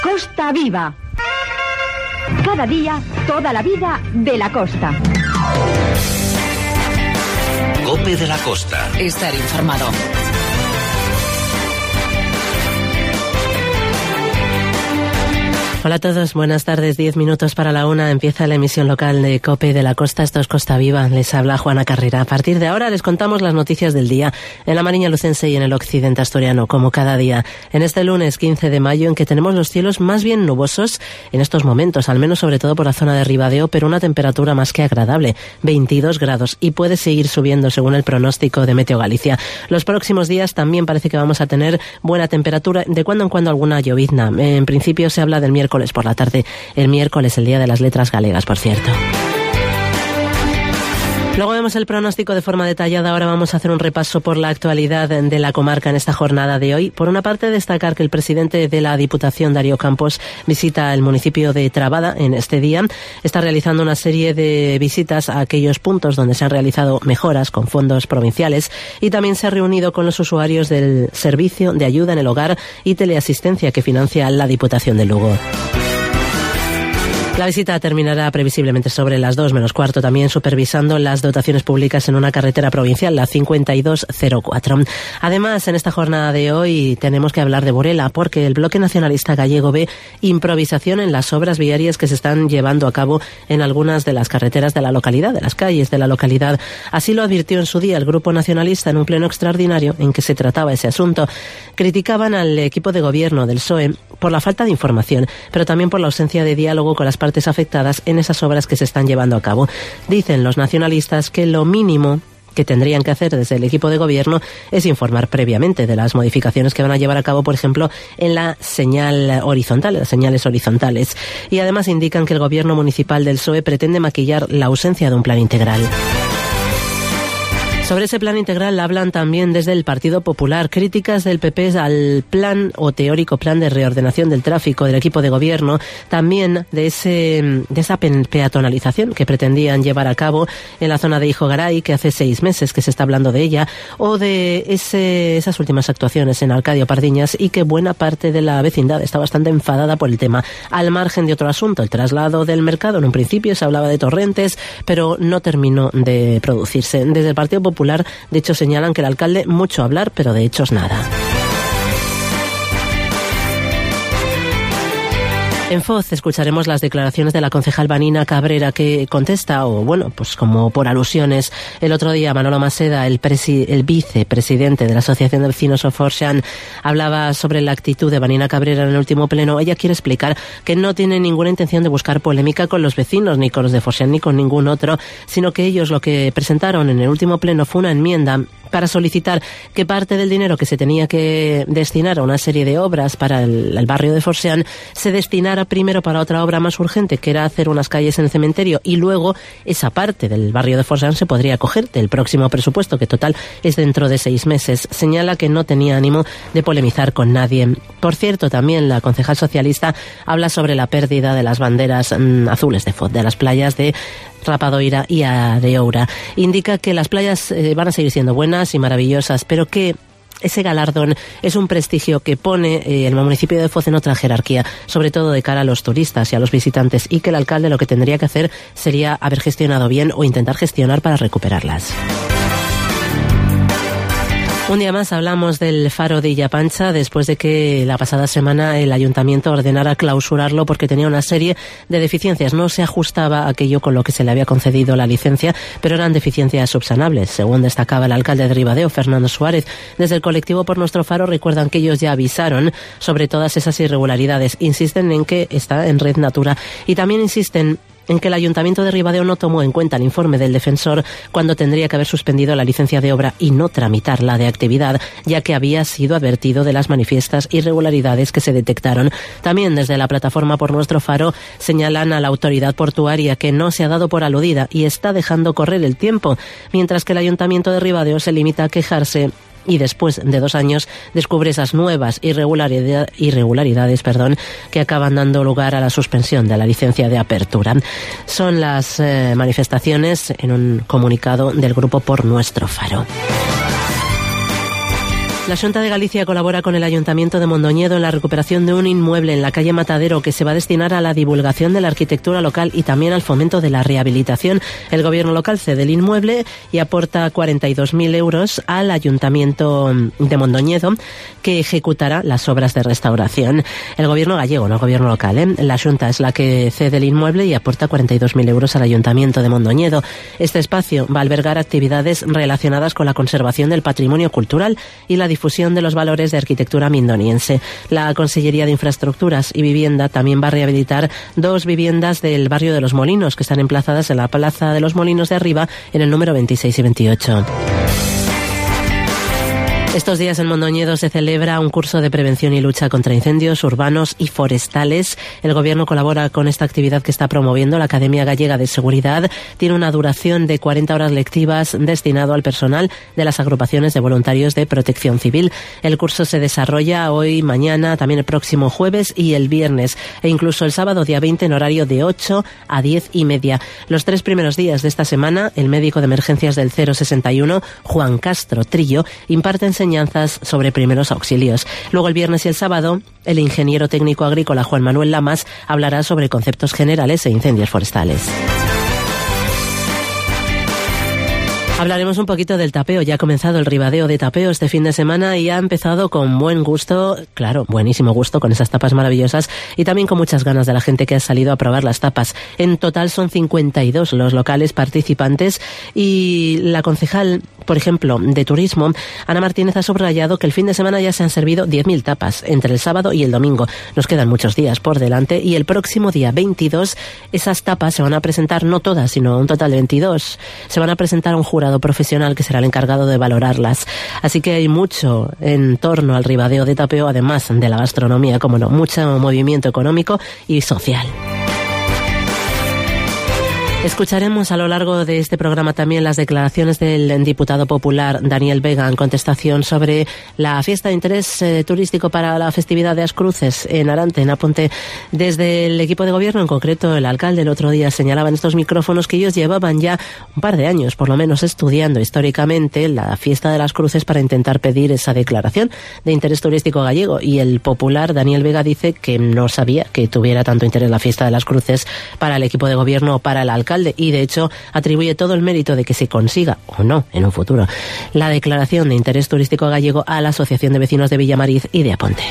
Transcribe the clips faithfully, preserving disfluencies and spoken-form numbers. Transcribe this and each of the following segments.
Costa Viva. Cada día, toda la vida de la costa. COPE de la Costa. Estar informado. Hola a todos, buenas tardes, diez minutos para la una, empieza la emisión local de COPE de la Costa, esto es Costa Viva, les habla Juana Carrera. A partir de ahora les contamos las noticias del día en la Mariña Lucense y en el occidente asturiano, como cada día. En este lunes quince de mayo, en que tenemos los cielos más bien nubosos en estos momentos, al menos sobre todo por la zona de Ribadeo, pero una temperatura más que agradable, veintidós grados, y puede seguir subiendo según el pronóstico de Meteo Galicia. Los próximos días también parece que vamos a tener buena temperatura, de cuando en cuando alguna llovizna. En principio se habla del miércoles por la tarde, el miércoles, el día de las letras galegas, por cierto. Luego vemos el pronóstico de forma detallada. Ahora vamos a hacer un repaso por la actualidad de la comarca en esta jornada de hoy. Por una parte, destacar que el presidente de la Diputación, Darío Campos, visita el municipio de Trabada en este día. Está realizando una serie de visitas a aquellos puntos donde se han realizado mejoras con fondos provinciales, y también se ha reunido con los usuarios del servicio de ayuda en el hogar y teleasistencia que financia la Diputación de Lugo. La visita terminará previsiblemente sobre las dos menos cuarto, también supervisando las dotaciones públicas en una carretera provincial, la cincuenta y dos cero cuatro. Además, en esta jornada de hoy tenemos que hablar de Burela, porque el Bloque Nacionalista Gallego ve improvisación en las obras viarias que se están llevando a cabo en algunas de las carreteras de la localidad, de las calles de la localidad. Así lo advirtió en su día el Grupo Nacionalista en un pleno extraordinario en que se trataba ese asunto. Criticaban al equipo de gobierno del P S O E por la falta de información, pero también por la ausencia de diálogo con las partes afectadas en esas obras que se están llevando a cabo. Dicen los nacionalistas que lo mínimo que tendrían que hacer desde el equipo de gobierno es informar previamente de las modificaciones que van a llevar a cabo, por ejemplo, en la señal horizontal, las señales horizontales. Y además indican que el gobierno municipal del P S O E pretende maquillar la ausencia de un plan integral. Sobre ese plan integral hablan también desde el Partido Popular. Críticas del P P al plan o teórico plan de reordenación del tráfico del equipo de gobierno, también de ese de esa peatonalización que pretendían llevar a cabo en la zona de Hijogaray, que hace seis meses que se está hablando de ella, o de ese, esas últimas actuaciones en Arcadio Pardiñas, y que buena parte de la vecindad está bastante enfadada por el tema, al margen de otro asunto, el traslado del mercado. En un principio se hablaba de Torrentes, pero no terminó de producirse. Desde el Partido Popular, de hecho, señalan que el alcalde mucho hablar, pero de hechos nada. En Foz escucharemos las declaraciones de la concejal Vanina Cabrera, que contesta, o bueno, pues como por alusiones. El otro día Manolo Maseda, el, presi- el vicepresidente de la Asociación de Vecinos of Forshan, hablaba sobre la actitud de Vanina Cabrera en el último pleno. Ella quiere explicar que no tiene ninguna intención de buscar polémica con los vecinos, ni con los de Forshan, ni con ningún otro, sino que ellos lo que presentaron en el último pleno fue una enmienda para solicitar que parte del dinero que se tenía que destinar a una serie de obras para el, el barrio de Forshan se destinara primero para otra obra más urgente, que era hacer unas calles en el cementerio, y luego esa parte del barrio de Forshan se podría coger del próximo presupuesto, que total es dentro de seis meses. Señala que no tenía ánimo de polemizar con nadie. Por cierto, también la concejal socialista habla sobre la pérdida de las banderas mmm, azules de Foz, de las playas de Rapadoira y Adeoura. Indica que las playas eh, van a seguir siendo buenas y maravillosas, pero que ese galardón es un prestigio que pone eh, el municipio de Foz en otra jerarquía, sobre todo de cara a los turistas y a los visitantes, y que el alcalde lo que tendría que hacer sería haber gestionado bien o intentar gestionar para recuperarlas. Un día más hablamos del faro de Illapancha, después de que la pasada semana el ayuntamiento ordenara clausurarlo porque tenía una serie de deficiencias. No se ajustaba aquello con lo que se le había concedido la licencia, pero eran deficiencias subsanables, según destacaba el alcalde de Ribadeo, Fernando Suárez. Desde el colectivo Por Nuestro Faro recuerdan que ellos ya avisaron sobre todas esas irregularidades. Insisten en que está en Red Natura, y también insisten en que el Ayuntamiento de Ribadeo no tomó en cuenta el informe del defensor cuando tendría que haber suspendido la licencia de obra y no tramitarla de actividad, ya que había sido advertido de las manifiestas irregularidades que se detectaron. También desde la plataforma Por Nuestro Faro señalan a la autoridad portuaria que no se ha dado por aludida y está dejando correr el tiempo, mientras que el Ayuntamiento de Ribadeo se limita a quejarse y después de dos años descubre esas nuevas irregularidad, irregularidades perdón, que acaban dando lugar a la suspensión de la licencia de apertura. Son las eh, manifestaciones en un comunicado del grupo Por Nuestro Faro. La Xunta de Galicia colabora con el Ayuntamiento de Mondoñedo en la recuperación de un inmueble en la calle Matadero que se va a destinar a la divulgación de la arquitectura local y también al fomento de la rehabilitación. El gobierno local cede el inmueble y aporta cuarenta y dos mil euros al Ayuntamiento de Mondoñedo, que ejecutará las obras de restauración. El gobierno gallego, no el gobierno local, ¿eh? La Xunta es la que cede el inmueble y aporta cuarenta y dos mil euros al Ayuntamiento de Mondoñedo. Este espacio va a albergar actividades relacionadas con la conservación del patrimonio cultural y la difusión de los valores de arquitectura mindoniense. La Consellería de Infraestructuras y Vivienda también va a rehabilitar dos viviendas del barrio de Los Molinos, que están emplazadas en la Plaza de los Molinos de Arriba, en el número veintiséis y veintiocho. Estos días en Mondoñedo se celebra un curso de prevención y lucha contra incendios urbanos y forestales. El gobierno colabora con esta actividad que está promoviendo la Academia Gallega de Seguridad. Tiene una duración de cuarenta horas lectivas destinado al personal de las agrupaciones de voluntarios de protección civil. El curso se desarrolla hoy, mañana, también el próximo jueves y el viernes, e incluso el sábado día veinte en horario de ocho a diez y media. Los tres primeros días de esta semana, el médico de emergencias del cero sesenta y uno, Juan Castro Trillo, imparte enseñanzas sobre primeros auxilios. Luego el viernes y el sábado, el ingeniero técnico agrícola Juan Manuel Lamas hablará sobre conceptos generales e incendios forestales. Hablaremos un poquito del tapeo. Ya ha comenzado el ribadeo de tapeo este fin de semana y ha empezado con buen gusto, claro, buenísimo gusto, con esas tapas maravillosas y también con muchas ganas de la gente que ha salido a probar las tapas. En total son cincuenta y dos los locales participantes y la concejal, por ejemplo, de turismo, Ana Martínez, ha subrayado que el fin de semana ya se han servido diez mil tapas entre el sábado y el domingo. Nos quedan muchos días por delante y el próximo día veintidós esas tapas se van a presentar, no todas, sino un total de veintidós. Se van a presentar a un jurado profesional que será el encargado de valorarlas. Así que hay mucho en torno al ribadeo de tapeo, además de la gastronomía, como no, mucho movimiento económico y social. Escucharemos a lo largo de este programa también las declaraciones del diputado popular Daniel Vega en contestación sobre la fiesta de interés eh, turístico para la festividad de As Cruces en Arante, en Aponte. Desde el equipo de gobierno, en concreto el alcalde, el otro día señalaba en estos micrófonos que ellos llevaban ya un par de años, por lo menos, estudiando históricamente la fiesta de las Cruces para intentar pedir esa declaración de interés turístico gallego. Y el popular Daniel Vega dice que no sabía que tuviera tanto interés la fiesta de las Cruces para el equipo de gobierno o para el alcalde. Y de hecho atribuye todo el mérito de que se consiga o no en un futuro la declaración de interés turístico gallego a la Asociación de Vecinos de Villamariz y de Aponte.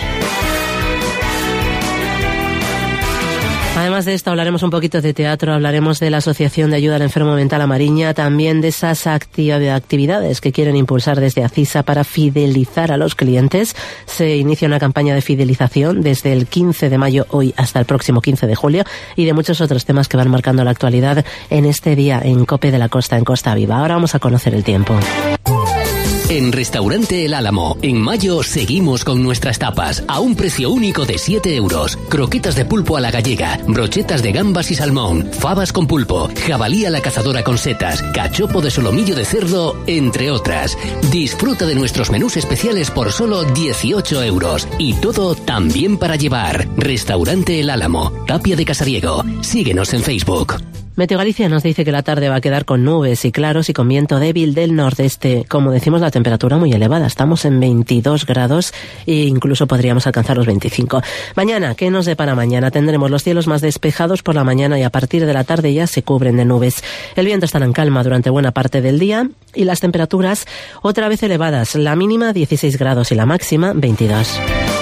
Además de esto, hablaremos un poquito de teatro, hablaremos de la Asociación de Ayuda al Enfermo Mental A Mariña, también de esas actividades que quieren impulsar desde ACISA para fidelizar a los clientes. Se inicia una campaña de fidelización desde el quince de mayo, hoy, hasta el próximo quince de julio, y de muchos otros temas que van marcando la actualidad en este día en COPE de la Costa, en Costa Viva. Ahora vamos a conocer el tiempo. En Restaurante El Álamo, en mayo seguimos con nuestras tapas a un precio único de siete euros. Croquetas de pulpo a la gallega, brochetas de gambas y salmón, fabas con pulpo, jabalí a la cazadora con setas, cachopo de solomillo de cerdo, entre otras. Disfruta de nuestros menús especiales por solo dieciocho euros. Y todo también para llevar. Restaurante El Álamo, Tapia de Casariego. Síguenos en Facebook. Meteo Galicia nos dice que la tarde va a quedar con nubes y claros y con viento débil del nordeste. Como decimos, la temperatura muy elevada. Estamos en veintidós grados e incluso podríamos alcanzar los veinticinco. Mañana, ¿qué nos depara mañana? Tendremos los cielos más despejados por la mañana y a partir de la tarde ya se cubren de nubes. El viento estará en calma durante buena parte del día y las temperaturas otra vez elevadas. La mínima dieciséis grados y la máxima veintidós.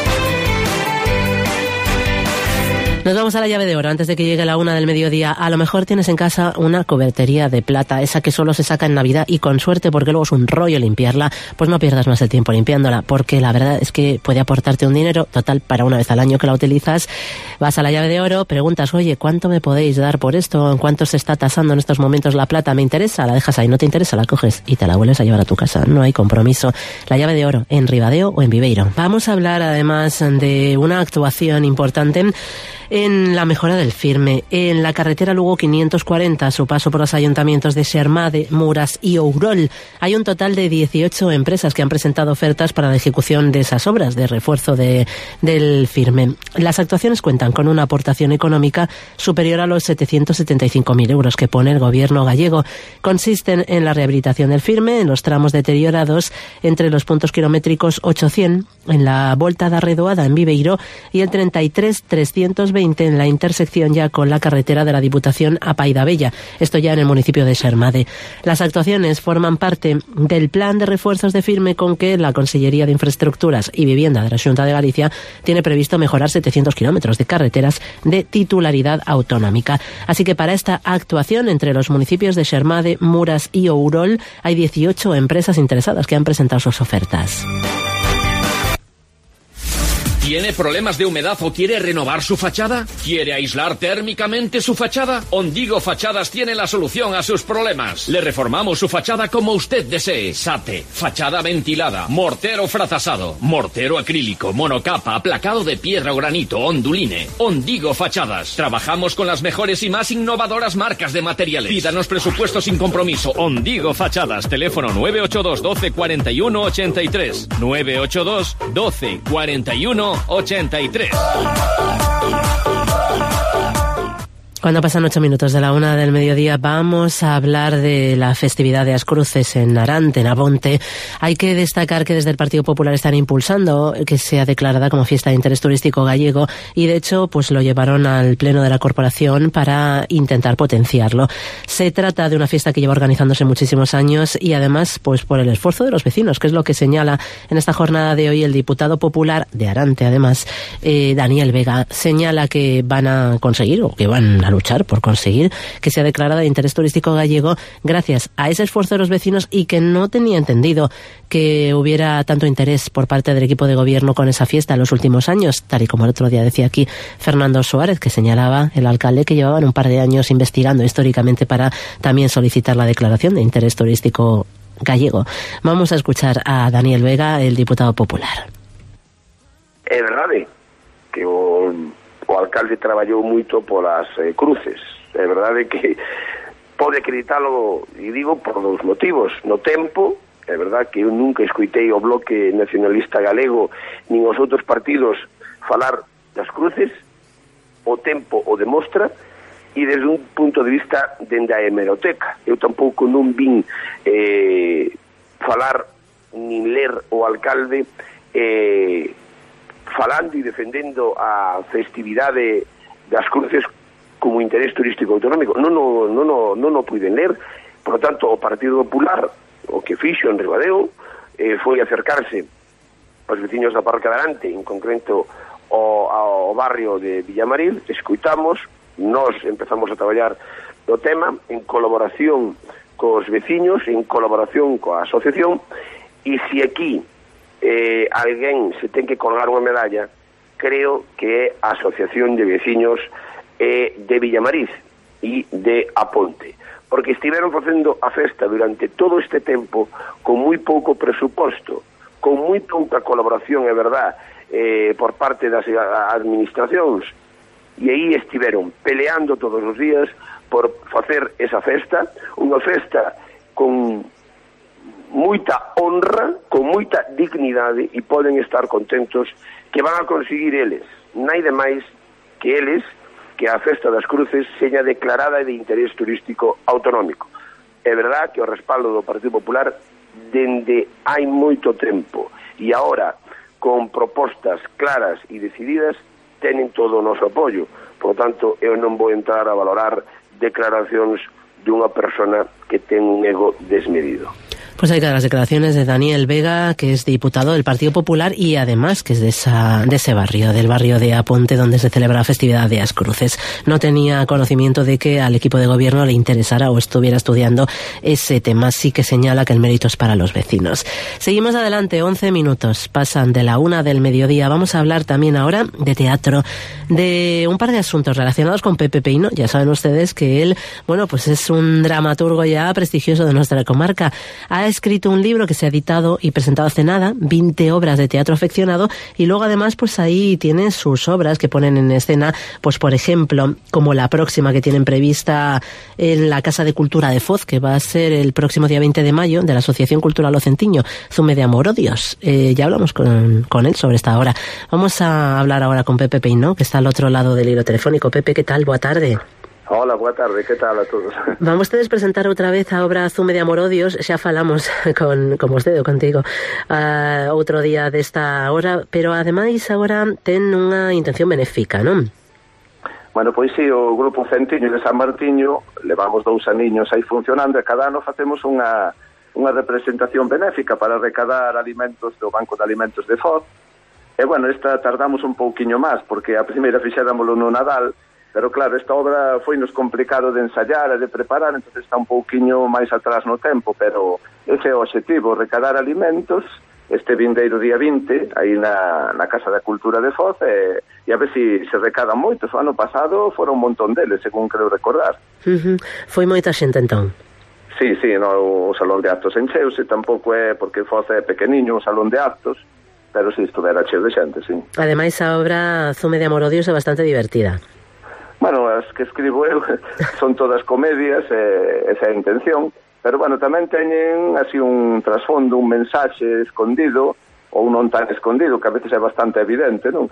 Nos vamos a la llave de oro antes de que llegue la una del mediodía. A lo mejor tienes en casa una cubertería de plata, esa que solo se saca en Navidad y con suerte porque luego es un rollo limpiarla. Pues no pierdas más el tiempo limpiándola, porque la verdad es que puede aportarte un dinero total para una vez al año que la utilizas. Vas a la llave de oro, preguntas, oye, ¿cuánto me podéis dar por esto? ¿En cuánto se está tasando en estos momentos la plata? ¿Me interesa? La dejas ahí. ¿No te interesa? La coges y te la vuelves a llevar a tu casa. No hay compromiso. La llave de oro en Ribadeo o en Viveiro. Vamos a hablar además de una actuación importante En la mejora del firme, en la carretera Lugo quinientos cuarenta, a su paso por los ayuntamientos de Xermade, Muras y Ourol, hay un total de dieciocho empresas que han presentado ofertas para la ejecución de esas obras de refuerzo de, del firme. Las actuaciones cuentan con una aportación económica superior a los setecientos setenta y cinco mil euros que pone el gobierno gallego. Consisten en la rehabilitación del firme en los tramos deteriorados entre los puntos kilométricos ochocientos en la Volta da Redoada en Viveiro y el treinta y tres trescientos veinte en la intersección ya con la carretera de la Diputación a Paidabella, esto ya en el municipio de Xermade. Las actuaciones forman parte del plan de refuerzos de firme con que la Consellería de Infraestructuras y Vivienda de la Xunta de Galicia tiene previsto mejorar setecientos kilómetros de carreteras de titularidad autonómica. Así que para esta actuación entre los municipios de Xermade, Muras y Ourol hay dieciocho empresas interesadas que han presentado sus ofertas. ¿Tiene problemas de humedad o quiere renovar su fachada? ¿Quiere aislar térmicamente su fachada? Ondigo Fachadas tiene la solución a sus problemas. Le reformamos su fachada como usted desee. SATE, fachada ventilada, mortero frazasado, mortero acrílico, monocapa, aplacado de piedra o granito, onduline. Ondigo Fachadas. Trabajamos con las mejores y más innovadoras marcas de materiales. Pídanos presupuesto sin compromiso. Ondigo Fachadas. Teléfono nueve ocho dos, doce, cuarenta y uno, ochenta y tres. nueve ocho dos, doce, cuarenta y uno, ochenta y tres. Cuando pasan ocho minutos de la una del mediodía vamos a hablar de la festividad de As Cruces en Arante, en Abonte. Hay que destacar que desde el Partido Popular están impulsando que sea declarada como fiesta de interés turístico gallego y de hecho pues lo llevaron al pleno de la corporación para intentar potenciarlo. Se trata de una fiesta que lleva organizándose muchísimos años y además pues por el esfuerzo de los vecinos, que es lo que señala en esta jornada de hoy el diputado popular de Arante, además eh, Daniel Vega. Señala que van a conseguir o que van a a luchar por conseguir que sea declarada de interés turístico gallego gracias a ese esfuerzo de los vecinos y que no tenía entendido que hubiera tanto interés por parte del equipo de gobierno con esa fiesta en los últimos años, tal y como el otro día decía aquí Fernando Suárez, que señalaba el alcalde que llevaban un par de años investigando históricamente para también solicitar la declaración de interés turístico gallego. Vamos a escuchar a Daniel Vega, el diputado popular. É verdade que o o alcalde traballou moito polas eh, cruces. É verdade que pode acreditalo, e digo, por dous motivos. No tempo, é verdade que eu nunca escoitei o Bloque Nacionalista Galego nin os outros partidos falar das cruces, o tempo o demostra, e desde un punto de vista dende a hemeroteca. Eu tampouco non vin eh, falar nin ler o alcalde eh, falando e defendendo a festividade das cruces como interés turístico autonómico. Non o, non o, non o puiden ler. Por lo tanto, o Partido Popular, o que fixo en Ribadeo, eh, foi acercarse aos veciños da Parca de Arante, en concreto ao, ao barrio de Villamaril. Escoitamos, nós empezamos a traballar no tema en colaboración cos veciños, en colaboración coa asociación, e se aquí Eh, alguén se ten que colgar unha medalla, creo que é a Asociación de Veciños eh, de Villamariz e de Aponte, porque estiveron facendo a festa durante todo este tempo con moi pouco presuposto, con moi pouca colaboración, é verdad, eh, por parte das administracións, e aí estiveron peleando todos os días por facer esa festa, unha festa con moita honra, con moita dignidade, e poden estar contentos que van a conseguir eles, naide máis que eles, que a Festa das Cruces seña declarada de interés turístico autonómico. É verdad que o respaldo do Partido Popular dende hai moito tempo, e agora con propostas claras e decididas tenen todo o noso apoio. Por tanto, eu non vou entrar a valorar declaracións dunha persona que ten un ego desmedido. Pues ahí quedan las declaraciones de Daniel Vega, que es diputado del Partido Popular y además que es de esa de ese barrio, del barrio de Aponte, donde se celebra la festividad de As Cruces. No tenía conocimiento de que al equipo de gobierno le interesara o estuviera estudiando ese tema. Sí que señala que el mérito es para los vecinos. Seguimos adelante, once minutos pasan de la una del mediodía. Vamos a hablar también ahora de teatro, de un par de asuntos relacionados con Pepe Peino. Ya saben ustedes que él, bueno, pues es un dramaturgo ya prestigioso de nuestra comarca. Ha escrito un libro que se ha editado y presentado hace nada, veinte obras de teatro afeccionado, y luego además pues ahí tiene sus obras que ponen en escena, pues por ejemplo, como la próxima que tienen prevista en la Casa de Cultura de Foz, que va a ser el próximo día veinte de mayo, de la Asociación Cultural Ocentiño, Zume de Amorodios. Eh, ya hablamos con, con él sobre esta obra. Vamos a hablar ahora con Pepe Peinó, que está al otro lado del hilo telefónico. Pepe, ¿qué tal? Boa tarde. Hola, boa tarde, que tal a todos? Vamos tedes presentar outra vez a obra Zume de Amorodios, xa falamos con, con vostede, contigo, uh, outro día desta hora, pero ademais agora ten unha intención benéfica, non? Bueno, pois sí, o Grupo Ocentiño de San Martiño levamos dous aniños aí funcionando e cada ano facemos unha, unha representación benéfica para recadar alimentos do Banco de Alimentos de Foz. E bueno, esta tardamos un pouquiño máis, porque a primeira fixéramolo no Nadal. Pero claro, esta obra foi nos complicado de ensayar e de preparar, entonces está un pouquiño máis atrás no tempo, pero ese é o objetivo, recadar alimentos este vindeiro día vinte, aí na, na Casa da Cultura de Foz, e, e a ver se si se recadan moitos. O ano pasado foron un montón deles, según creo recordar. Uh-huh. Foi moita xente entón? Sí, sí, no, o salón de actos encheuse, tampouco é porque Foz é pequeniño o salón de actos, pero si sí, estuvera cheo de xente, sí. Ademais, a obra Zume de Amorodios é bastante divertida. Bueno, as que escribo eu son todas comedias, eh, esa é a intención, pero bueno, tamén teñen así un trasfondo, un mensaxe escondido, ou non tan escondido, que a veces é bastante evidente, non?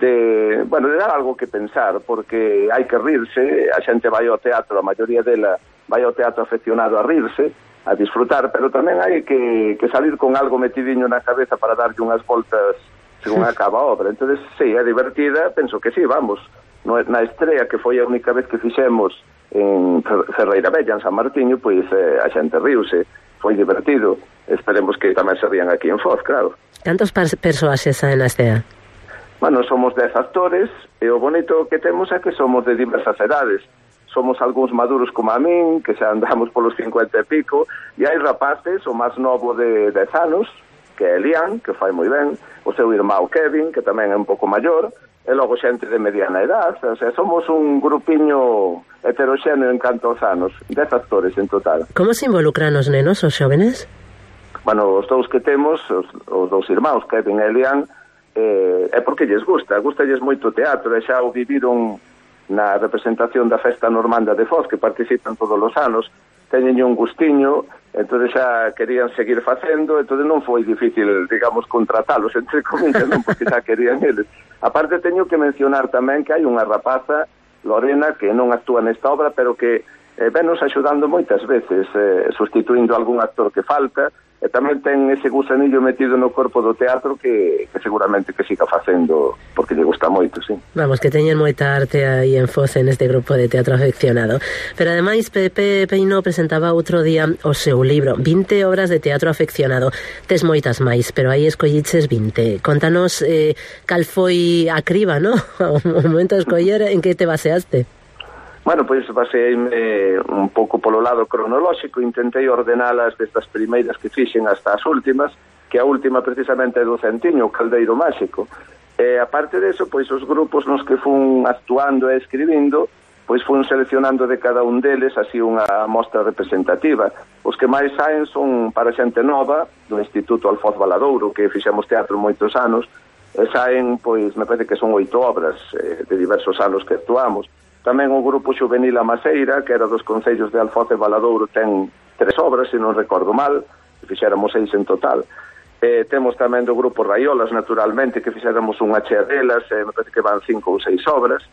De, bueno, de dar algo que pensar, porque hai que rirse, a xente vai ao teatro, a maioría dela vai ao teatro afeccionado a rirse, a disfrutar, pero tamén hai que, que salir con algo metidiño na cabeza para darlle unhas voltas según acaba a obra. Entonces, sí, é divertida, penso que sí, vamos. Na estrea, que foi a única vez que fixemos en Ferreira Bella, en San Martiño, pois eh, a xente riuse, foi divertido. Esperemos que tamén se rían aquí en Foz, claro. Cantos persoaxes hai na estea? Bueno, somos dez actores, e o bonito que temos é que somos de diversas edades. Somos algúns maduros como a min, que xa andamos polos cincuenta e pico, e hai rapaces, o máis novo de dez anos, que é Elian, que fai moi ben, o seu irmão Kevin, que tamén é un pouco maior, e logo xente de mediana edad, o sea, somos un grupiño heteroxéneo en canto aos anos, dez actores en total. Como se involucran os nenos, os xóvenes? Bueno, os dous que temos, os, os dous irmãos, Kevin e Elian, eh, é porque lles gusta, gustalles moito o teatro, e xa o viviron na representación da Festa Normanda de Foz, que participan todos os anos, teñen un gustiño, entón xa querían seguir facendo, entón non foi difícil, digamos, contratalos, entre comillas, non, porque xa querían eles. Aparte, teño que mencionar tamén que hai unha rapaza, Lorena, que non actúa nesta obra, pero que eh, venos axudando moitas veces, eh, sustituindo algún actor que falta, e tamén ten ese gusanillo metido no corpo do teatro que, que seguramente que siga facendo, porque lle gusta moito, sí. Vamos, que teñen moita arte aí en Foz en este grupo de teatro afeccionado. Pero ademais, Pepe Peinó presentaba outro día o seu libro, vinte obras de teatro afeccionado. Tes moitas máis, pero aí escolliches vinte. Contanos eh, cal foi a criba, no? O momento de escoller, en que te baseaste? Bueno, pois baseeime un pouco polo lado cronolóxico, intentei ordenalas destas primeiras que fixen hasta as últimas, que a última precisamente é do Centiño, o Caldeiro Máxico. E aparte deso, pois os grupos nos que fun actuando e escribindo, pois fun seleccionando de cada un deles así unha mostra representativa. Os que máis saen son para xente nova, do Instituto Alfoz Valadouro, que fixemos teatro moitos anos, e saen, pois, me parece que son oito obras eh, de diversos anos que actuamos. Tamén o grupo Xuvenil A Maseira, que era dos concellos de Alfoz e Valadouro, ten tres obras, se non recordo mal, fixéramos seis en total. Eh, temos tamén do grupo Raiolas, naturalmente, que fixéramos unha chea delas, eh, me parece que van cinco ou seis obras,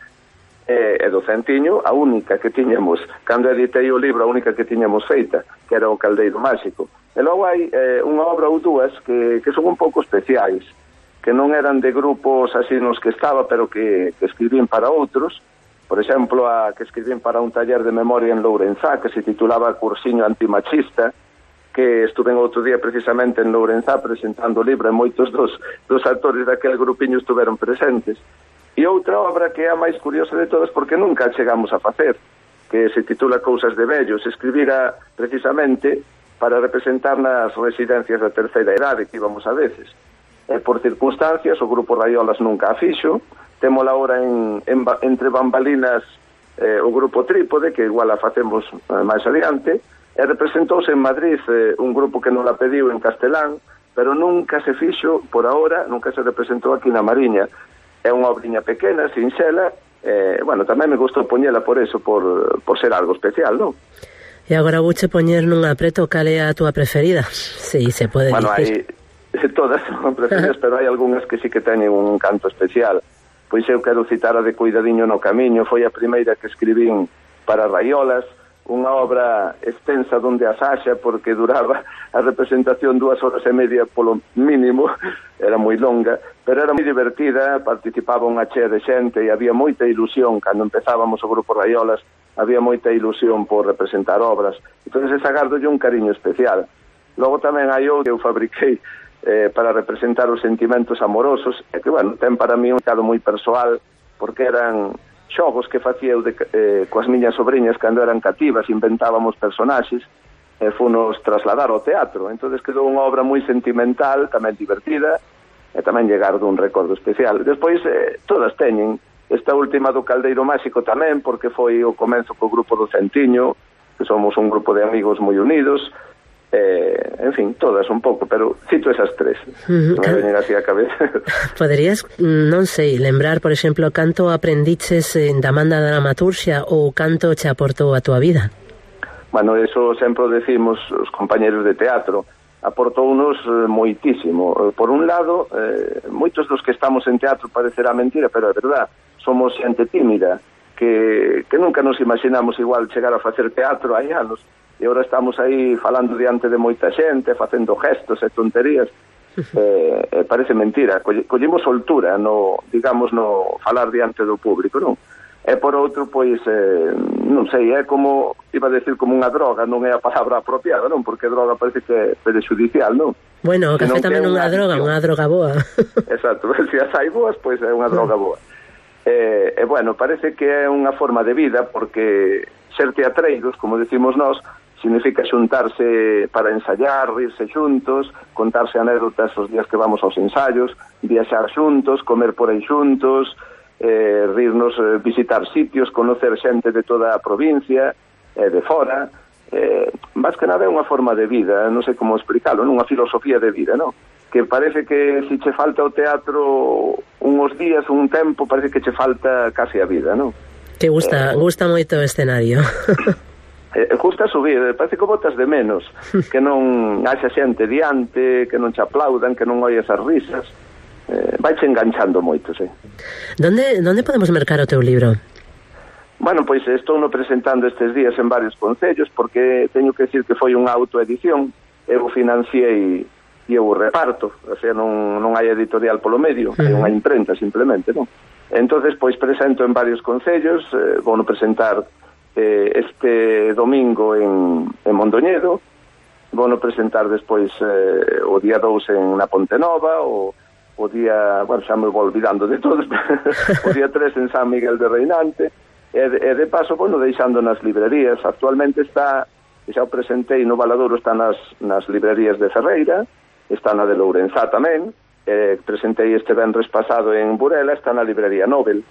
eh, e do Centiño, a única que tiñamos, cando editei o libro, a única que tiñamos feita, que era o Caldeiro Máxico. E logo hai eh, unha obra ou dúas que, que son un pouco especiais, que non eran de grupos así nos que estaba, pero que, que escribín para outros. Por exemplo, a que escribín para un taller de memoria en Lourenzá, que se titulaba Cursiño Antimachista, que estuve outro día precisamente en Lourenzá presentando o libro, e moitos dos, dos actores daquel grupiño estuveron presentes. E outra obra que é a máis curiosa de todas, porque nunca chegamos a facer, que se titula Cousas de vellos, escribira precisamente para representar nas residencias da terceira idade que íbamos a veces. E por circunstancias, o grupo Raiolas nunca a fixo. Temos ahora en, en, entre bambalinas eh, o grupo Trípode, que igual a facemos eh, máis adiante, e representouse en Madrid eh, un grupo que non la pediu en castelán, pero nunca se fixo, por ahora, nunca se representou aquí na Mariña. É unha obriña pequena, sinxela, eh, bueno, tamén me gustou poñela por eso, por, por ser algo especial, non? E agora vouche poñer nun apreto cal é a túa preferida, si sí, se pode bueno, dicir. Bueno, hai todas son preferidas, pero hai algunhas que sí que teñen un canto especial. Pois eu quero citar a de Cuidadiño no Camiño, foi a primeira que escribín para Raiolas, unha obra extensa donde a Saxa, porque duraba a representación dúas horas e media polo mínimo, era moi longa, pero era moi divertida, participaba unha chea de xente e había moita ilusión, cando empezábamos o grupo Raiolas, había moita ilusión por representar obras, entón esa gardolle un cariño especial. Logo tamén hai outro que eu fabriquei eh, para representar os sentimentos amorosos, e que, bueno, ten para mí un cado moi persoal, porque eran xogos que facía eu de, eh, coas miñas sobrinhas cando eran cativas, inventábamos personaxes e funos trasladar ao teatro, entonces quedou unha obra moi sentimental, tamén divertida e tamén llegar dun recordo especial. Despois eh, todas teñen, esta última do Caldeiro Máxico tamén, porque foi o comenzo co grupo do Centiño, que somos un grupo de amigos moi unidos, eh, en fin, todas un pouco, pero cito esas tres, uh-huh. Non me veñen así a cabeza. Poderías, non sei, lembrar, por exemplo, canto aprendiches da man da dramaturxia ou canto che aportou a túa vida? Bueno, eso sempre o decimos os compañeros de teatro, aportounos eh, moitísimo. Por un lado, eh, moitos dos que estamos en teatro parecerá mentira, pero é verdad, somos xente tímida, que, que nunca nos imaginamos igual chegar a facer teatro hai anos, e agora estamos aí falando diante de moita xente, facendo gestos e tonterías, eh, eh, parece mentira, collemos soltura no, digamos, no falar diante do público, non? E por outro, pois, eh, non sei, é como, iba a decir como unha droga, non é a palabra apropiada, non? Porque droga parece que é perexudicial, non? Bueno, o café tamén é unha droga, unha droga boa. Exacto, se as hai boas, pois é unha droga boa. E, eh, eh, bueno, parece que é unha forma de vida, porque ser teatreiros, como decimos nós, significa xuntarse para ensayar, rirse xuntos, contarse anécdotas os días que vamos aos ensayos, viaxar xuntos, comer por aí xuntos, eh, rirnos, eh, visitar sitios, conocer xente de toda a provincia, eh, de fora. Eh, más que nada é unha forma de vida, non sei como explicarlo, unha filosofía de vida, non? Que parece que se che falta o teatro uns días, un tempo, parece que che falta casi a vida, non? Que gusta, eh, gusta moito o escenario. Eh, gusta subir, parece que botas de menos, que non haxa xente diante, que non che aplaudan, que non oias as risas, eh, vaiche enganchando moito, sí. Donde, donde podemos mercar o teu libro? Bueno, pois estou no presentando estes días en varios concellos, porque teño que decir que foi unha autoedición, eu financiei e eu o reparto, o sea, non, non hai editorial polo medio, uh-huh. É unha imprenta simplemente, non? Entonces, pois presento en varios concellos, eh, vou no presentar Eh, este domingo en, en Mondoñedo, vou no presentar despois eh, o día dous en na Ponte Nova, o, o día, bueno, xa me vou olvidando de todos, o día tres en San Miguel de Reinante, e de, e de paso, bueno, deixando nas librerías. Actualmente está, xa o presentei no Valadouro, está nas, nas librerías de Ferreira, está na de Lourenzá tamén, eh, presentei este venres pasado en Burela, está na librería Nobel.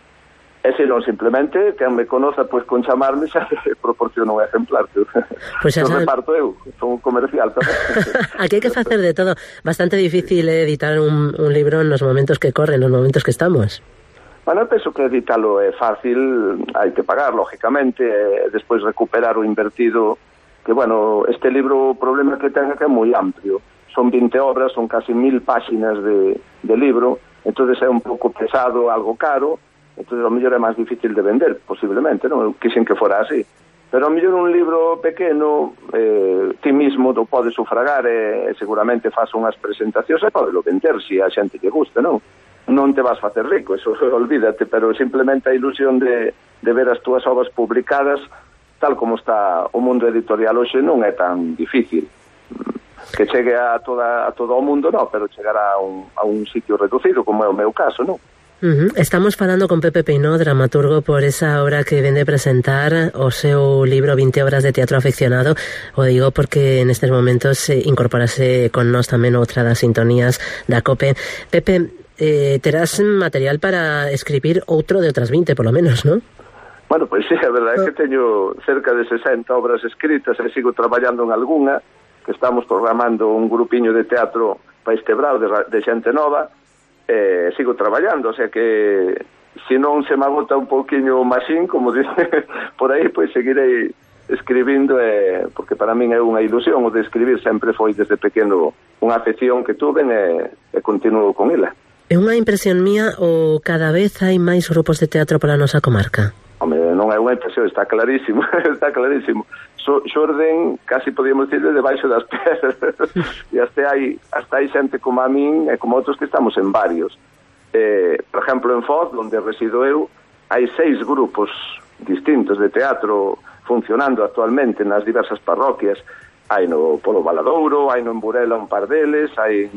E se non, simplemente, quen me conoza, pois con chamarme xa proporciono un exemplar. Pois xa sabe... reparto eu, son un comercial tamén. Aquí hai que facer de todo. Bastante difícil editar un, un libro nos momentos que corren, nos momentos que estamos. Bueno, penso que editalo é fácil, hai que pagar, lógicamente, e despois recuperar o invertido, que, bueno, este libro, o problema que ten é que é moi amplio. Son vinte obras, son casi mil páxinas de, de libro, entonces é un pouco pesado, algo caro, entón ao mellor é máis difícil de vender, posiblemente, non? Quixen que fora así. Pero ao mellor un libro pequeno, eh, ti mismo o podes sufragar e seguramente faz unhas presentacións e podelo vender se a xente que gusta, non? Non te vas facer rico, eso olvídate, pero simplemente a ilusión de, de ver as túas obras publicadas, tal como está o mundo editorial hoxe, non é tan difícil. Que chegue a, toda, a todo o mundo, non, pero chegará a un, a un sitio reducido, como é o meu caso, non? Uh-huh. Estamos falando con Pepe Peinó, dramaturgo, por esa obra que vende a presentar o seu libro vinte obras de teatro afeccionado. O digo porque nestes momentos eh, incorporase con nós tamén outra das sintonías da COPE. Pepe, eh, terás material para escribir outro de outras vinte, polo menos, non? Bueno, pois sí, a verdade é que teño cerca de sesenta obras escritas e sigo traballando en algunha, que estamos programando un grupiño de teatro para este brao de, de xente nova, e sigo traballando, o sea que se non se me agota un pouquiño o maxín, como dice por aí, pois seguirei escribindo, eh, porque para min é unha ilusión, o de escribir sempre foi desde pequeno unha afección que tuve e, e continuo con ela. É unha impresión mía ou cada vez hai máis grupos de teatro para a nosa comarca? Home, non é unha impresión, está clarísimo, está clarísimo. So, xorden, casi podíamos decir, debaixo das pedras. E hasta hai, hasta hai xente como a min e como outros que estamos en varios. Eh, por exemplo, en Foz, onde resido eu, hai seis grupos distintos de teatro funcionando actualmente nas diversas parroquias. Hai no Polo Valadouro, hai no en Burela un par deles, hai,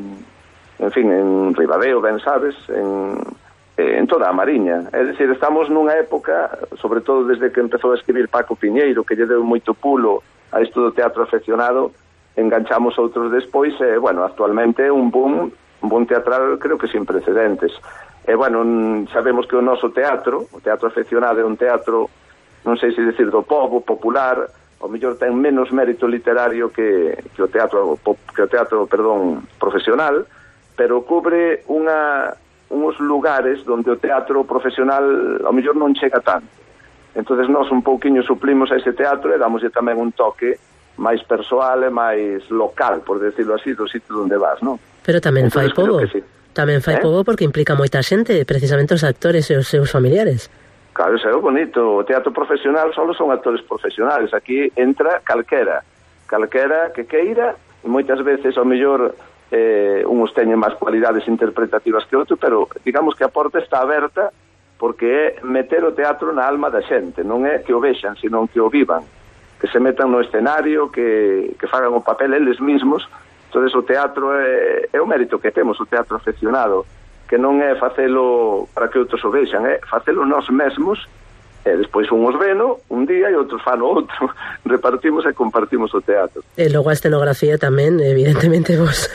en fin, en Ribadeo, ben sabes, en... en toda a Mariña. É dicir, estamos nunha época, sobre todo desde que empezou a escribir Paco Piñeiro, que lle deu moito pulo a isto do teatro afeccionado, enganchamos outros despois, e, bueno, actualmente é un boom, un boom teatral, creo que sin precedentes. E, bueno, sabemos que o noso teatro, o teatro afeccionado é un teatro, non sei se dicir do povo, popular, ao mellor ten menos mérito literario que, que o teatro, que o teatro, perdón, profesional, pero cubre unha... uns lugares onde o teatro profesional ao mellor non chega tanto. Entonces nós un pouquiño suplimos a ese teatro e damoslle tamén un toque máis persoal e máis local, por decirlo así, do sitio onde vas, non? Pero tamén Entonces, fai pobo. Sí. Tamén fai ¿Eh? pobo porque implica moita xente, precisamente os actores e os seus familiares. Claro, isso é bonito. O teatro profesional só son actores profesionales. Aquí entra calquera. Calquera que queira, e moitas veces ao mellor eh, uns teñen máis cualidades interpretativas que outro, pero digamos que a porta está aberta porque é meter o teatro na alma da xente, non é que o vexan, senón que o vivan, que se metan no escenario, que, que fagan o papel eles mismos. Entonces o teatro é, é o mérito que temos, o teatro afeccionado, que non é facelo para que outros o vexan, é facelo nós mesmos, e despois unhos veno un día e outros fan o outro. Repartimos e compartimos o teatro. E logo a escenografía tamén, evidentemente vos.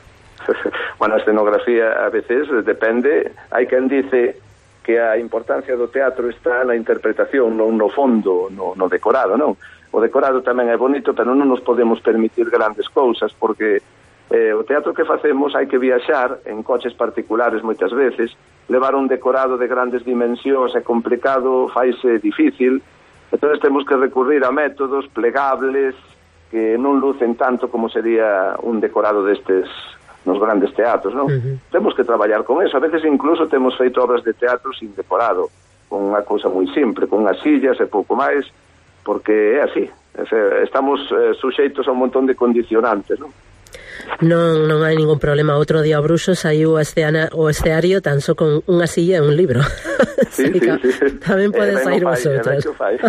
Bueno, a escenografía a veces depende. Hai quen dice que a importancia do teatro está na interpretación, non no fondo, no, no decorado, non? O decorado tamén é bonito, pero non nos podemos permitir grandes cousas, porque eh, o teatro que facemos hai que viaxar en coches particulares moitas veces, levar un decorado de grandes dimensións é complicado, faise difícil, entón temos que recurrir a métodos plegables que non lucen tanto como sería un decorado destes nos grandes teatros, non? Uh-huh. Temos que traballar con eso, a veces incluso temos feito obras de teatro sin decorado, con unha cousa moi simple, con unhas sillas e pouco máis, porque é así, estamos eh, suxeitos a un montón de condicionantes, non? Non, non hai ningún problema. Outro día o Bruxo saiu o escenario tan só con unha silla e un libro. Sí, sí, sí. Tamén podes sair vosotros.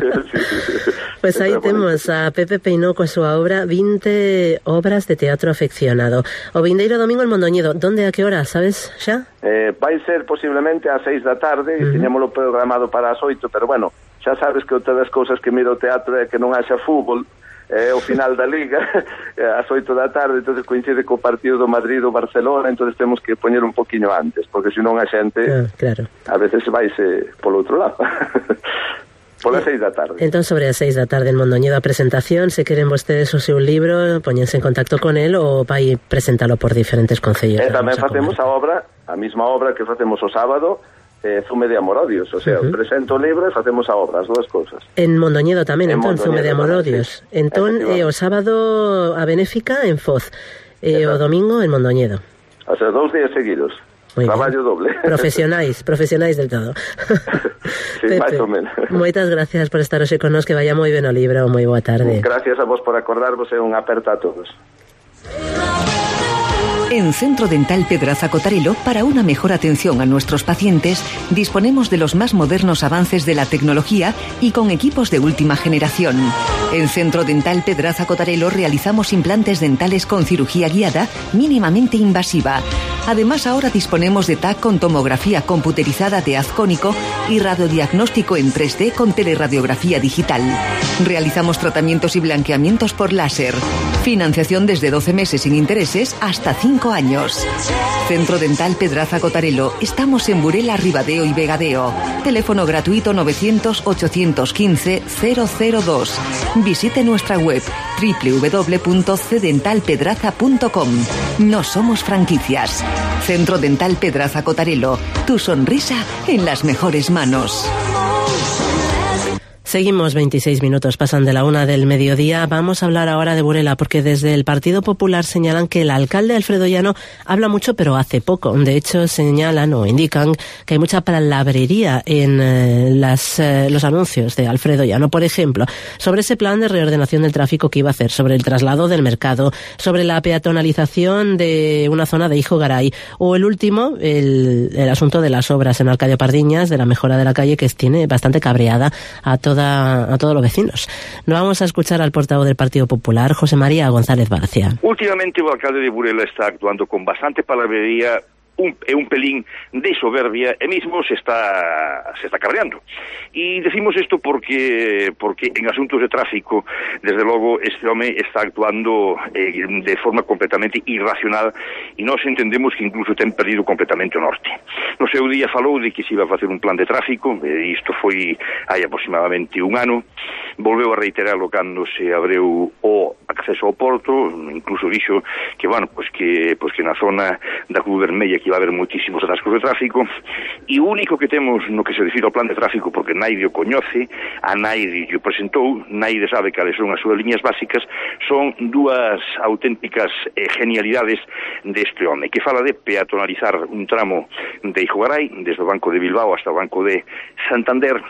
Pois aí temos a Pepe Peinó coa súa obra vinte obras de teatro afeccionado. O vindeiro domingo en Mondoñedo. Donde, a que hora, sabes xa? Eh, vai ser posiblemente ás seis da tarde, uh-huh. Tiñémolo programado para as oito, pero bueno, xa sabes que outra das cousas que mira o teatro é que non haxa fútbol. É o final da Liga, ás oito da tarde, entonces coincide co partido do Madrid ou Barcelona, entonces temos que poñer un poquinho antes, porque senón a xente ah, claro. A veces vaise polo outro lado. Polas seis da tarde. Entón, sobre as seis da tarde en Mondoñedo a presentación, se queren vostedes o seu libro, poñense en contacto con el ou vai presentalo por diferentes concellos. E tamén facemos a obra, a mesma obra que facemos o sábado, Eh, Zume de Amorodios, o sea, uh-huh. Presento o libro e facemos a obra, as dúas cousas. En Mondoñedo tamén, en entón, Mondoñedo, Zume de Amorodios. Sí. Entón, eh, o sábado a benéfica en Foz, e eh, o domingo en Mondoñedo. O sea, dous días seguidos. Muy traballo bien. Doble. Profesionais, profesionais del todo. Sí, Pepe, máis ou menos. Moitas gracias por estar hoxe con nos, que vaya moi ben o libro, moi boa tarde. Gracias a vos por acordarvos e unha aperta a todos. En Centro Dental Pedraza Cotarelo, para una mejor atención a nuestros pacientes, disponemos de los más modernos avances de la tecnología y con equipos de última generación. En Centro Dental Pedraza Cotarelo realizamos implantes dentales con cirugía guiada mínimamente invasiva. Además, ahora disponemos de T A C con tomografía computerizada de haz cónico y radiodiagnóstico en tres D con teleradiografía digital. Realizamos tratamientos y blanqueamientos por láser. Financiación desde doce meses sin intereses hasta cinco años. Centro Dental Pedraza Cotarelo. Estamos en Burela, Ribadeo y Vegadeo. Teléfono gratuito novecientos, ochocientos quince, cero cero dos. Visite nuestra web doble u doble u doble u punto c dental pedraza punto com. No somos franquicias. Centro Dental Pedraza Cotarelo. Tu sonrisa en las mejores manos. Seguimos, veintiséis minutos pasan de la una del mediodía. Vamos a hablar ahora de Burela, porque desde el Partido Popular señalan que el alcalde Alfredo Llano habla mucho, pero hace poco. De hecho, señalan o indican que hay mucha palabrería en eh, las, eh, los anuncios de Alfredo Llano. Por ejemplo, sobre ese plan de reordenación del tráfico que iba a hacer, sobre el traslado del mercado, sobre la peatonalización de una zona de Hijo Garay, o el último, el, el asunto de las obras en Arcadio Pardiñas, de la mejora de la calle, que tiene bastante cabreada a toda a todos los vecinos. No vamos a escuchar al portavoz del Partido Popular, José María González Barcia. Últimamente o alcalde de Burela está actuando con bastante palabrería un, un pelín de soberbia e mismo se está se está cabreando. Y decimos esto porque porque en asuntos de tráfico, desde logo, este home está actuando eh, de forma completamente irracional e nós entendemos que incluso ten perdido completamente o norte. No seu día falou de que se iba a facer un plan de tráfico, e isto foi hai aproximadamente un ano, volveu a reiterarlo cando se abreu o acceso ao porto, incluso dixo que, bueno, pues que, pues que na zona da Cruz Vermella que iba a haber moitísimos atascos de tráfico, e o único que temos no que se refire ao plan de tráfico, porque naide o coñece, a naide o presentou, naide sabe cales son as súas liñas básicas, son dúas auténticas eh, genialidades deste home, que fala de peatonalizar un tramo de Hijo Garay, desde o Banco de Bilbao hasta o Banco de Santander.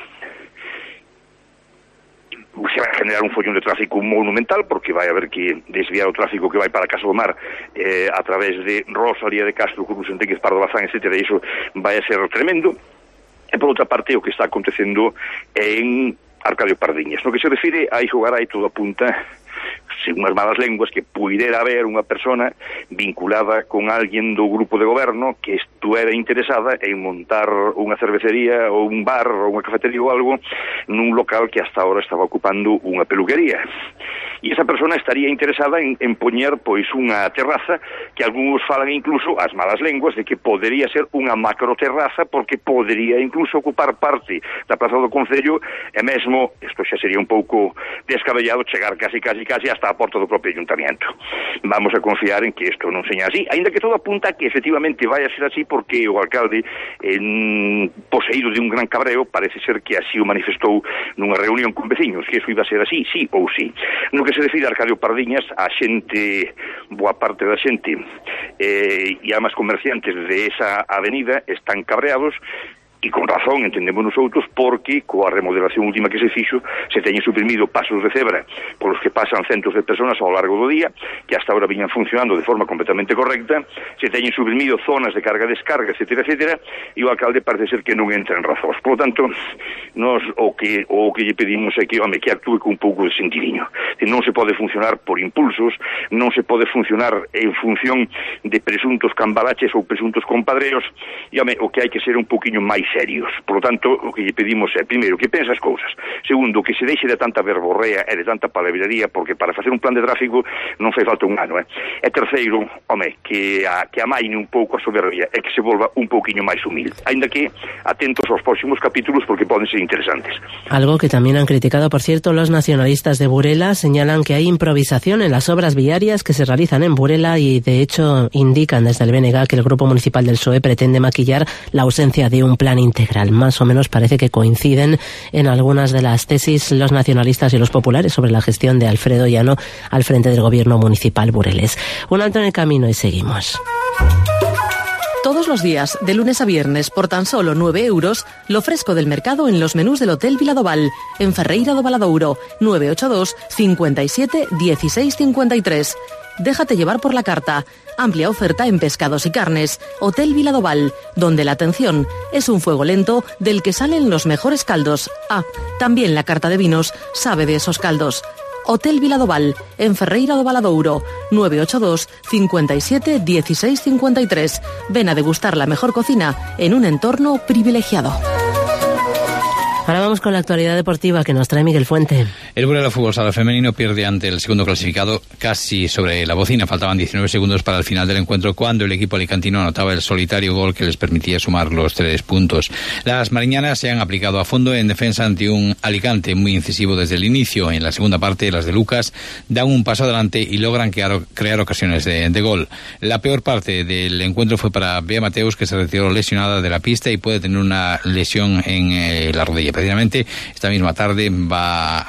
Se vai generar un follón de tráfico monumental, porque vai haber que desviar o tráfico que vai para Casa do Mar eh, a través de Rosalía de Castro, Cruz Enríquez, Pardo Bazán, etcétera, e iso vai a ser tremendo. E por outra parte, o que está acontecendo en Arcadio Pardiñas. No que se refire a Hijo Garay, todo apunta, según as malas lenguas, que puidera haber unha persona vinculada con alguén do grupo de goberno que estuera interesada en montar unha cervecería ou un bar ou unha cafetería ou algo nun local que hasta ahora estaba ocupando unha peluquería. E esa persona estaría interesada en, en poñer pois unha terraza que algúns falan incluso as malas lenguas de que podería ser unha macroterraza, porque podería incluso ocupar parte da Praza do Concello, e mesmo, isto xa sería un pouco descabellado, chegar casi casi casi hasta a porta do propio ayuntamiento. Vamos a confiar en que isto non seña así, aínda que todo apunta que efectivamente vai a ser así, porque o alcalde, en, poseído de un gran cabreo, parece ser que así o manifestou nunha reunión con veciños, que iso iba a ser así, sí ou sí. No que se refire a Arcadio Pardiñas, a xente, boa parte da xente eh, e a máis comerciantes de esa avenida están cabreados, e con razón, entendemos nosotros, porque coa remodelación última que se fixo se teñen suprimido pasos de cebra polos que pasan centos de personas ao largo do día, que hasta ahora viñan funcionando de forma completamente correcta, se teñen suprimido zonas de carga-descarga, etcétera, etcétera, e o alcalde parece ser que non entra en razóns. Por lo tanto, nos o que o que lle pedimos é que, home, que actúe con un pouco de sentidiño. Non se pode funcionar por impulsos, non se pode funcionar en función de presuntos cambalaches ou presuntos compadreos, e, home, o que hai que ser un poquinho máis serios. Por lo tanto, o que lle pedimos é, primeiro, que pense as cousas. Segundo, que se deixe de tanta verborrea e de tanta palabrería, porque para facer un plan de tráfico non fai falta un ano, eh? E terceiro, home, que a, que amaine un pouco a soberbia e que se volva un pouquiño máis humilde. Ainda que atentos aos próximos capítulos, porque poden ser interesantes. Algo que también han criticado, por cierto, los nacionalistas de Burela. Señalan que hay improvisación en las obras viarias que se realizan en Burela y, de hecho, indican desde el B N G que el Grupo Municipal del P S O E pretende maquillar la ausencia de un plan integral. Más o menos parece que coinciden en algunas de las tesis los nacionalistas y los populares sobre la gestión de Alfredo Llano al frente del gobierno municipal burelés. Un alto en el camino y seguimos. Todos los días, de lunes a viernes, por tan solo nueve euros, lo fresco del mercado en los menús del Hotel Viladoval, en Ferreira do Valadouro, nueve ocho dos, cincuenta y siete, dieciséis cincuenta y tres. Déjate llevar por la carta. Amplia oferta en pescados y carnes. Hotel Viladoval, donde la atención es un fuego lento del que salen los mejores caldos. Ah, también la carta de vinos sabe de esos caldos. Hotel Viladoval, en Ferreira do Valadouro, nueve ocho dos, cincuenta y siete, dieciséis cincuenta y tres. Ven a degustar la mejor cocina en un entorno privilegiado. Ahora vamos con la actualidad deportiva que nos trae Miguel Fuente. El Burela Fútbol Sala femenino pierde ante el segundo clasificado casi sobre la bocina. Faltaban diecinueve segundos para el final del encuentro cuando el equipo alicantino anotaba el solitario gol que les permitía sumar los tres puntos. Las mariñanas se han aplicado a fondo en defensa ante un Alicante muy incisivo desde el inicio. En la segunda parte, las de Lucas dan un paso adelante y logran crear, crear ocasiones de, de gol. La peor parte del encuentro fue para Bea Mateus, que se retiró lesionada de la pista y puede tener una lesión en eh, la rodilla. Precisamente esta misma tarde va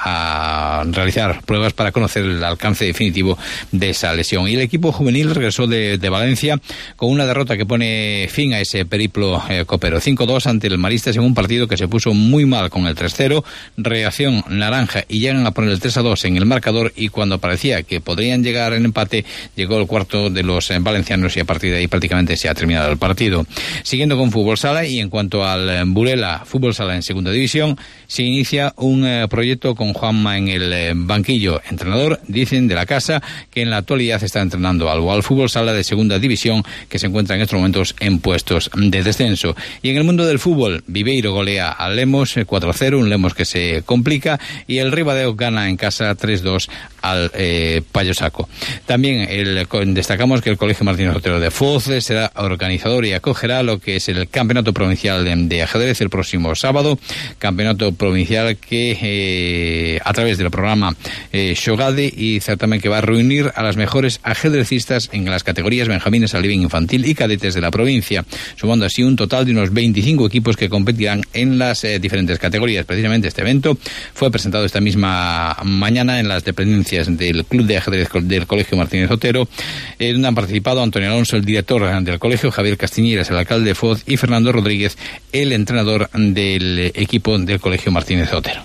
a realizar pruebas para conocer el alcance definitivo de esa lesión. Y el equipo juvenil regresó de, de Valencia con una derrota que pone fin a ese periplo eh, copero. cinco dos ante el Maristas en un partido que se puso muy mal con el tres cero, reacción naranja y llegan a poner el tres a dos en el marcador, y cuando parecía que podrían llegar en empate, llegó el cuarto de los eh, valencianos y a partir de ahí prácticamente se ha terminado el partido. Siguiendo con Fútbol Sala, y en cuanto al eh, Burela Fútbol Sala en segunda división, se inicia un eh, proyecto con Juanma en el eh, banquillo. Entrenador, dicen de la casa, que en la actualidad está entrenando algo al Fútbol Sala de segunda división, que se encuentra en estos momentos en puestos de descenso. Y en el mundo del fútbol, Viveiro golea al Lemos cuatro cero, un Lemos que se complica, y el Ribadeo gana en casa tres dos al eh, Payo Saco. También el, destacamos que el Colegio Martínez Otero de Foz será organizador y acogerá lo que es el Campeonato Provincial de, de Ajedrez el próximo sábado. Campeonato provincial que eh, a través del programa eh, Xogade, y certamen que va a reunir a las mejores ajedrecistas en las categorías benjamines, alevín, infantil y cadetes de la provincia, sumando así un total de unos veinticinco equipos que competirán en las eh, diferentes categorías. Precisamente este evento fue presentado esta misma mañana en las dependencias del Club de Ajedrez del Colegio Martínez Otero, eh, donde han participado Antonio Alonso, el director del colegio, Javier Castiñeras, el alcalde de Foz, y Fernando Rodríguez, el entrenador del equipo del Colegio Martínez Otero.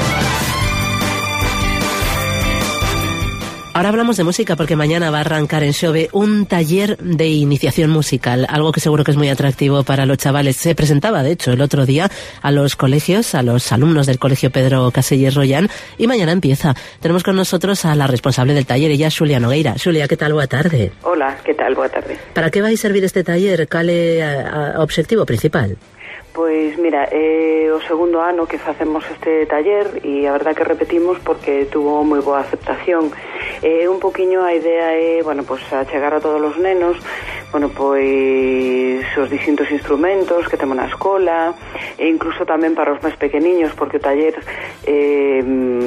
Ahora hablamos de música porque mañana va a arrancar en Xove un taller de iniciación musical, algo que seguro que es muy atractivo para los chavales. Se presentaba, de hecho, el otro día a los colegios, a los alumnos del Colegio Pedro Caselles Royan, y mañana empieza. Tenemos con nosotros a la responsable del taller, ella es Xulia Nogueira. Xulia, ¿qué tal? Boa tarde. Hola, ¿qué tal? Boa tarde. Para que vai servir este taller? Cal é o obxectivo principal? Pois mira, é o segundo ano que facemos este taller e a verdad que repetimos porque tuvo moi boa aceptación. Eh, un poquinho a idea é, bueno, pues a chegar a todos os nenos, bueno, pois os distintos instrumentos que temos na escola, e incluso tamén para os máis pequeniños, porque o taller eh,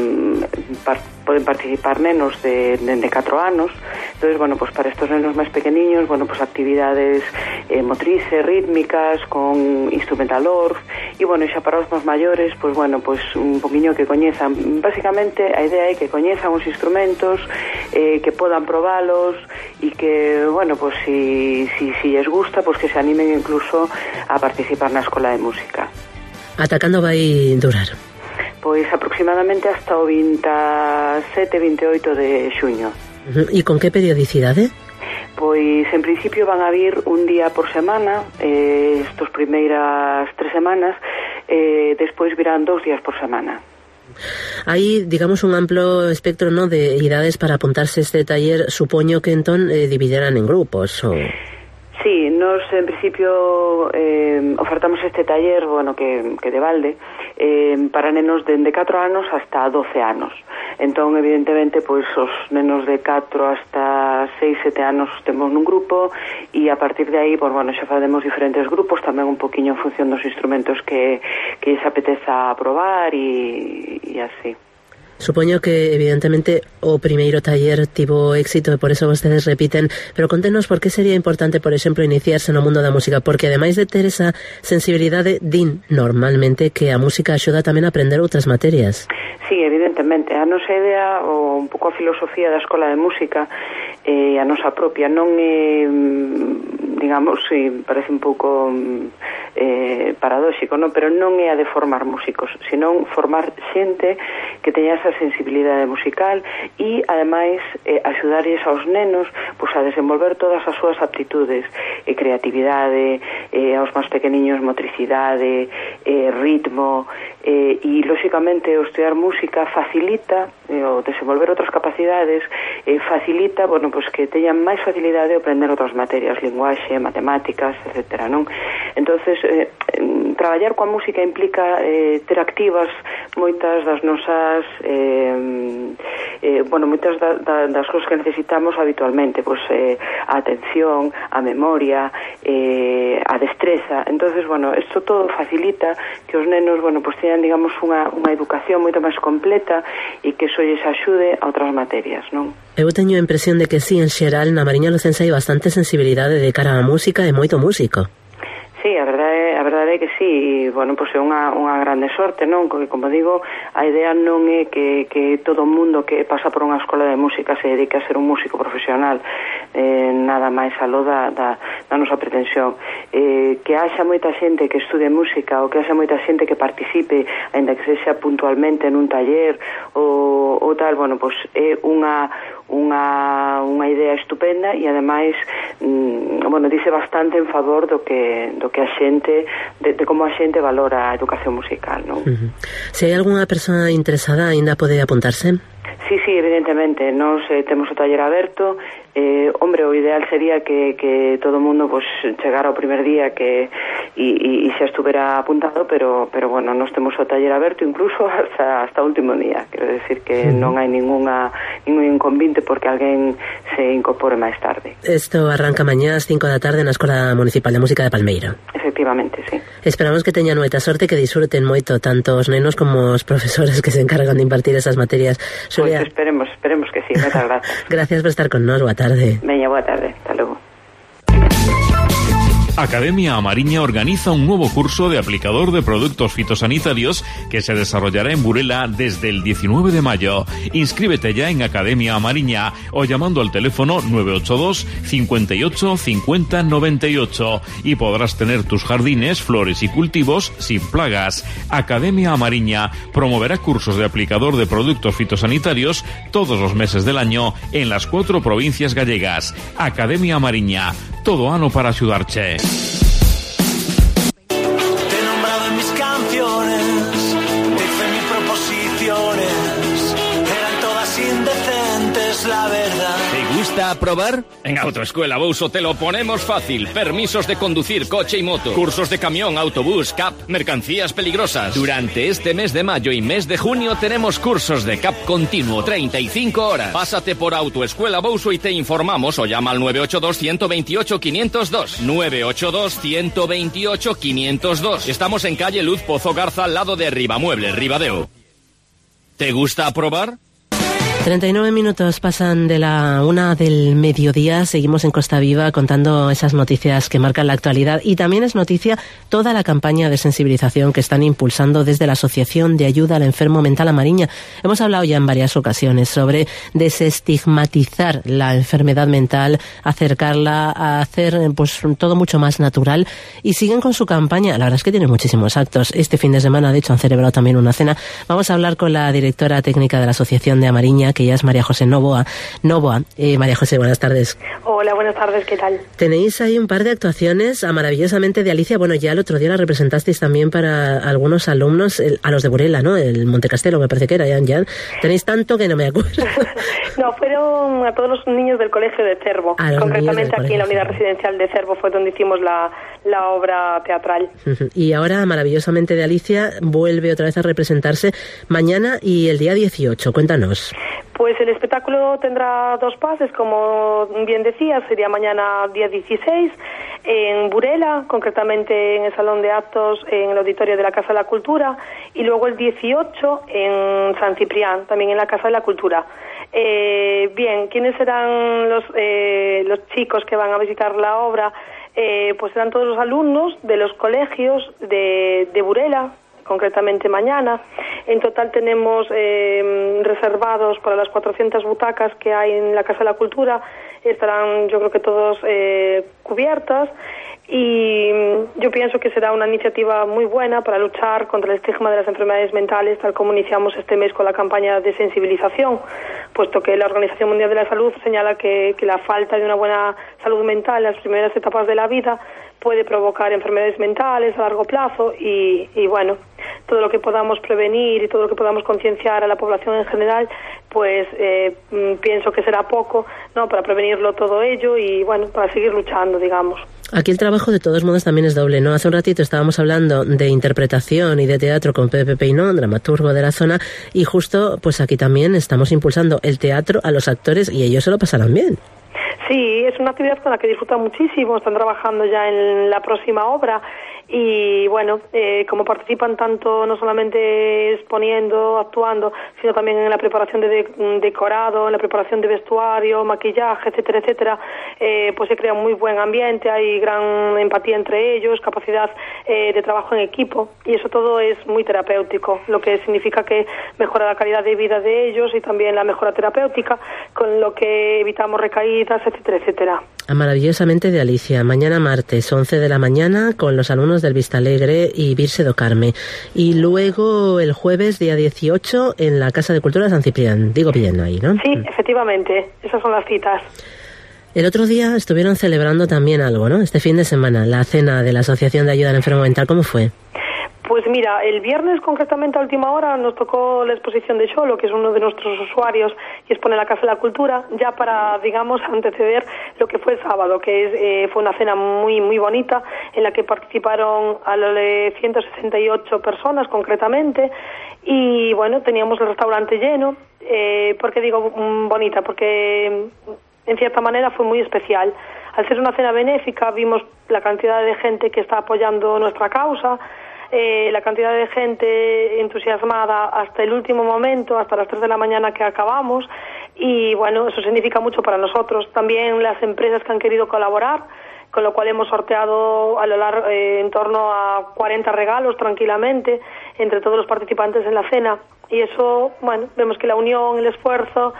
par, poden participar nenos de, de, de catro anos. Entonces, bueno, pues para estos nenos máis pequeniños, bueno, pues actividades eh, motrices, rítmicas, con instrumentalor, e bueno, xa para os máis maiores, pues bueno, pues un poquinho que coñezan. Básicamente, a idea é que coñezan os instrumentos, eh, que podan probalos, e que, bueno, pues si, si, si les gusta, pues que se animen incluso a participar na escola de música. Ata cando vai durar? Pois aproximadamente hasta o veintisiete, veintioito de xuño. E con que periodicidade? Pois en principio van a vir un día por semana, eh, estos primeiras tres semanas, eh, despois virán dos días por semana. Hai, digamos, un amplo espectro, ¿no?, de idades para apuntarse a este taller. Supoño que entón eh, dividirán en grupos, o... Sí, nos en principio eh, ofertamos este taller, bueno, que, que de balde, eh, para nenos de, de catro anos hasta doce anos. Entón, evidentemente, pois os nenos de catro hasta seis, sete anos temos nun grupo, e a partir de aí, pois, bueno, xa facemos diferentes grupos, tamén un poquinho en función dos instrumentos que, que lles apeteza probar, e, e así. Supoño que, evidentemente, o primeiro taller tivo éxito e por eso vostedes repiten, pero contenos por que sería importante, por exemplo, iniciarse no mundo da música, porque ademais de ter esa sensibilidade, din normalmente que a música axuda tamén a aprender outras materias. Sí, evidentemente. A nosa idea, ou un pouco a filosofía da Escola de Música, eh, a nosa propia, non é, digamos, sí, parece un pouco eh, paradóxico, non? Pero non é a de formar músicos, senón formar xente que teña esa sensibilidade musical e, ademais, eh, axudarlles aos nenos pois, a desenvolver todas as súas aptitudes, e creatividade, eh, aos máis pequeniños motricidade, eh, ritmo, eh, e, lóxicamente, o estudiar música facilita, eh, o desenvolver outras capacidades, eh, facilita, bueno, pues que teñan máis facilidade de aprender outras materias, linguaxe, matemáticas, etcétera, non? Entonces, eh, traballar coa música implica eh, ter activas moitas das nosas eh, eh, bueno, moitas da, da, das cousas que necesitamos habitualmente, pues eh, a atención, a memoria, eh, a destreza. Entonces, bueno, isto todo facilita que os nenos, bueno, pues teñan, digamos, unha, unha educación moito máis completa e que iso lles axude a outras materias, non? Eu teño a impresión de que sí, en xeral, na Mariña Lucense hai bastante sensibilidade de cara á música e moito músico. Sí, a verdade, a verdade é que sí, e, bueno, pois é unha, unha grande sorte, non? Porque, como digo, a idea non é que, que todo o mundo que pasa por unha escola de música se dedique a ser un músico profesional, eh, nada máis aló da, da, da nosa pretensión. Eh, que haxa moita xente que estude música, ou que haxa moita xente que participe, ainda que sexa puntualmente nun taller, ou, ou tal, bueno, pois é unha unha unha idea estupenda e ademais mm, bueno, dice bastante en favor do que do que a xente de, de como a xente valora a educación musical, non? Uh-huh. Se hai algunha persoa interesada aínda pode apuntarse? Sí, sí, evidentemente, nos eh, temos o taller aberto. Eh, hombre, o ideal sería que, que todo o mundo pues, chegara ao primer día que e, e, e xa estuvera apuntado, pero, pero bueno, nos temos o taller aberto incluso hasta, hasta o último día. Quero decir que sí. Non hai ninguna, ningún inconvinte porque alguén se incorpore máis tarde. Isto arranca mañá ás cinco da tarde na Escola Municipal de Música de Palmeira. Efectivamente, sí. Esperamos que teñan moita sorte, que disfruten moito tanto os nenos como os profesores que se encargan de impartir esas materias. Xulia... Pues esperemos, esperemos que sí. Moitas gracias. Gracias por estar con nos. Boa tarde. Veña, boa tarde. Hasta logo. Academia Amariña organiza un nuevo curso de aplicador de productos fitosanitarios que se desarrollará en Burela desde el diecinueve de mayo. Inscríbete ya en Academia Amariña o llamando al teléfono nueve ocho dos, cincuenta y ocho, cincuenta, noventa y ocho y podrás tener tus jardines, flores y cultivos sin plagas. Academia Amariña promoverá cursos de aplicador de productos fitosanitarios todos los meses del año en las cuatro provincias gallegas. Academia Amariña, todo ano para ayudarte. Te he nombrado en mis canciones, te hice mis proposiciones, eran todas indecentes, la verdad. ¿Te gusta probar? En Autoescuela Bouso te lo ponemos fácil. Permisos de conducir coche y moto, cursos de camión, autobús, C A P, mercancías peligrosas. Durante este mes de mayo y mes de junio tenemos cursos de C A P continuo, treinta y cinco horas. Pásate por Autoescuela Bouso y te informamos o llama al nueve ocho dos, uno dos ocho, cinco cero dos. nueve ocho dos, uno dos ocho, cinco cero dos. Estamos en calle Luz Pozo Garza al lado de Ribamueble, Ribadeo. ¿Te gusta probar? treinta y nueve minutos pasan de la una del mediodía. Seguimos en Costa Viva contando esas noticias que marcan la actualidad y también es noticia toda la campaña de sensibilización que están impulsando desde la Asociación de Ayuda al Enfermo Mental Amariña. Hemos hablado ya en varias ocasiones sobre desestigmatizar la enfermedad mental, acercarla a hacer pues todo mucho más natural y siguen con su campaña. La verdad es que tienen muchísimos actos. Este fin de semana, de hecho, han celebrado también una cena. Vamos a hablar con la directora técnica de la Asociación de Amariña, que ya es María José Novoa. Novoa, eh, María José, buenas tardes. Hola, buenas tardes, ¿qué tal? Tenéis ahí un par de actuaciones a maravillosamente de Alicia. Bueno, ya el otro día la representasteis también para algunos alumnos, el, a los de Burela, ¿no? El Montecastelo, me parece que era, ya, ya. Tenéis tanto que no me acuerdo. No, fueron a todos los niños del colegio de Cervo. Concretamente aquí en la unidad residencial de Cervo fue donde hicimos la, la obra teatral. Y ahora, maravillosamente de Alicia, vuelve otra vez a representarse mañana y el día dieciocho. Cuéntanos. Pues el espectáculo tendrá dos pases, como bien decías, sería mañana día dieciséis en Burela, concretamente en el Salón de Actos, en el auditorio de la Casa de la Cultura, y luego el dieciocho en San Ciprián, también en la Casa de la Cultura. Eh, bien, ¿quiénes serán los, eh, los chicos que van a visitar la obra? Eh, pues serán todos los alumnos de los colegios de, de Burela, concretamente mañana. En total tenemos eh, reservados para las cuatrocientas butacas que hay en la Casa de la Cultura. Estarán, yo creo que todos eh, cubiertas. Y yo pienso que será una iniciativa muy buena para luchar contra el estigma de las enfermedades mentales, tal como iniciamos este mes con la campaña de sensibilización, puesto que la Organización Mundial de la Salud señala que, que la falta de una buena salud mental en las primeras etapas de la vida puede provocar enfermedades mentales a largo plazo y, y bueno, todo lo que podamos prevenir y todo lo que podamos concienciar a la población en general, pues eh, pienso que será poco, ¿no?, para prevenirlo todo ello y, bueno, para seguir luchando, digamos. Aquí el trabajo de todos modos también es doble, ¿no? Hace un ratito estábamos hablando de interpretación y de teatro con Pepe Peinón, dramaturgo de la zona, y justo pues aquí también estamos impulsando el teatro a los actores y ellos se lo pasarán bien. Sí, es una actividad con la que disfrutan muchísimo, están trabajando ya en la próxima obra y bueno, eh, como participan tanto no solamente exponiendo, actuando, sino también en la preparación de, de decorado, en la preparación de vestuario, maquillaje, etcétera, etcétera, eh, pues se crea un muy buen ambiente, hay gran empatía entre ellos, capacidad eh, de trabajo en equipo y eso todo es muy terapéutico, lo que significa que mejora la calidad de vida de ellos y también la mejora terapéutica, con lo que evitamos recaídas, etcétera, etcétera. Maravillosamente de Alicia, mañana martes, once de la mañana, con los alumnos del Vistalegre y Virse do Carme. Y luego el jueves, día dieciocho, en la Casa de Cultura de San Ciprián. Digo bien ahí, ¿no? Sí, efectivamente, esas son las citas. El otro día estuvieron celebrando también algo, ¿no? Este fin de semana, la cena de la Asociación de Ayuda al Enfermo Mental, ¿cómo fue? Pues mira, el viernes concretamente a última hora nos tocó la exposición de Xolo, que es uno de nuestros usuarios y expone en la Casa de la Cultura, ya para, digamos, anteceder lo que fue el sábado, que es, eh, fue una cena muy muy bonita en la que participaron a lo de ciento sesenta y ocho personas concretamente y bueno, teníamos el restaurante lleno. Eh, ¿Por qué digo mm, bonita? Porque en cierta manera fue muy especial. Al ser una cena benéfica vimos la cantidad de gente que está apoyando nuestra causa, Eh, la cantidad de gente entusiasmada hasta el último momento, hasta las tres de la mañana que acabamos y bueno, eso significa mucho para nosotros. También las empresas que han querido colaborar, con lo cual hemos sorteado a lo largo, eh, en torno a cuarenta regalos tranquilamente entre todos los participantes en la cena y eso, bueno, vemos que la unión, el esfuerzo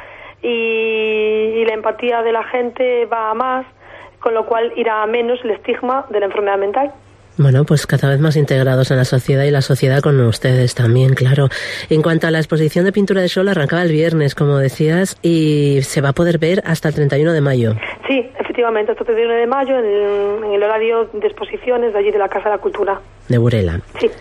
y, y la empatía de la gente va a más, con lo cual irá a menos el estigma de la enfermedad mental. Bueno, pues cada vez más integrados en la sociedad y la sociedad con ustedes también, claro. En cuanto a la exposición de pintura de Xolo, arrancaba el viernes, como decías, y se va a poder ver hasta el treinta y uno de mayo. Sí, efectivamente, hasta el treinta y uno de mayo en el, en el horario de exposiciones de allí de la Casa de la Cultura. De Burela. Sí.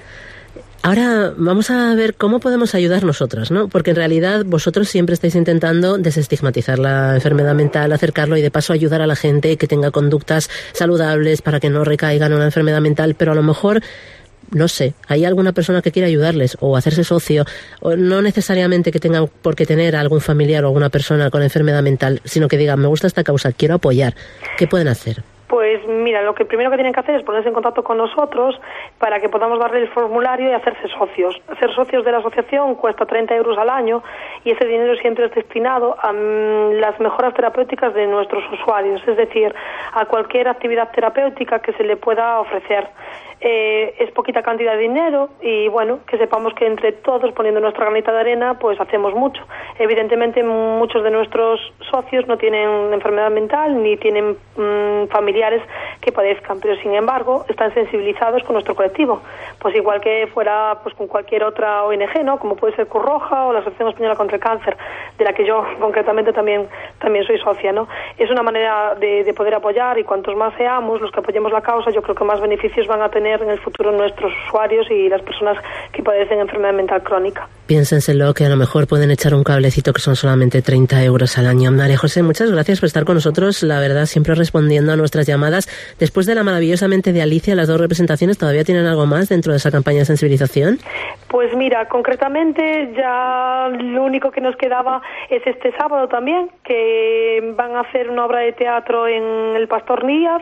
Ahora vamos a ver cómo podemos ayudar nosotras, ¿no? Porque en realidad vosotros siempre estáis intentando desestigmatizar la enfermedad mental, acercarlo y de paso ayudar a la gente que tenga conductas saludables para que no recaigan en una enfermedad mental, pero a lo mejor, no sé, hay alguna persona que quiera ayudarles o hacerse socio, o no necesariamente que tengan por qué tener a algún familiar o alguna persona con enfermedad mental, sino que digan, me gusta esta causa, quiero apoyar. ¿Qué pueden hacer? Pues mira, lo que primero que tienen que hacer es ponerse en contacto con nosotros para que podamos darle el formulario y hacerse socios. Ser socios de la asociación cuesta treinta euros al año y ese dinero siempre es destinado a um, las mejoras terapéuticas de nuestros usuarios, es decir, a cualquier actividad terapéutica que se le pueda ofrecer. Eh, es poquita cantidad de dinero y bueno, que sepamos que entre todos, poniendo nuestra granita de arena, pues hacemos mucho. Evidentemente muchos de nuestros socios no tienen enfermedad mental ni tienen mmm, familiares que padezcan, pero sin embargo están sensibilizados con nuestro colectivo, pues igual que fuera pues con cualquier otra O N G, ¿no? Como puede ser Cruz Roja o la Asociación Española contra el Cáncer, de la que yo concretamente también también soy socia, ¿no? Es una manera de, de poder apoyar y cuantos más seamos los que apoyemos la causa, yo creo que más beneficios van a tener en el futuro nuestros usuarios y las personas que padecen enfermedad mental crónica. Piénsenselo, que a lo mejor pueden echar un cablecito que son solamente treinta euros al año. María José, muchas gracias por estar con nosotros, la verdad, siempre respondiendo a nuestras llamadas. Después de la maravillosamente de Alicia, las dos representaciones, ¿todavía tienen algo más dentro de esa campaña de sensibilización? Pues mira, concretamente ya lo único que nos quedaba es este sábado también, que van a hacer una obra de teatro en el Pastor Níaz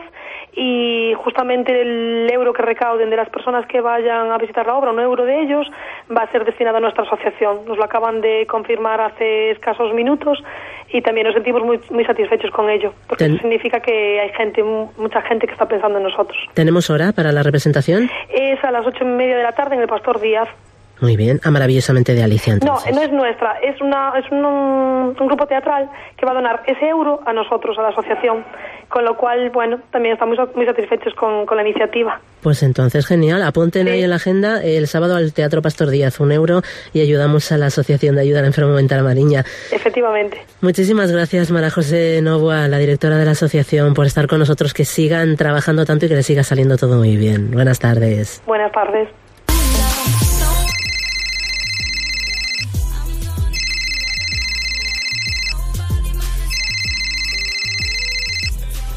y justamente el euro que recauden de las personas que vayan a visitar la obra, un euro de ellos, va a ser destinado a nuestra asociación. Nos lo acaban de confirmar hace escasos minutos y también nos sentimos muy muy satisfechos con ello, porque Ten... eso significa que hay gente, mucha gente que está pensando en nosotros. ¿Tenemos hora para la representación? Es a las ocho y media de la tarde en el Pastor Díaz. Muy bien, a maravillosamente de Alicia, entonces. No, no es nuestra, es una es un, un grupo teatral que va a donar ese euro a nosotros, a la asociación, con lo cual, bueno, también estamos muy satisfechos con, con la iniciativa. Pues entonces, genial, apunten sí. ahí en la agenda el sábado al Teatro Pastor Díaz, un euro, y ayudamos a la Asociación de Ayuda al Enfermo Mental Mariña. Efectivamente. Muchísimas gracias, María José Novoa, la directora de la asociación, por estar con nosotros, que sigan trabajando tanto y que les siga saliendo todo muy bien. Buenas tardes. Buenas tardes.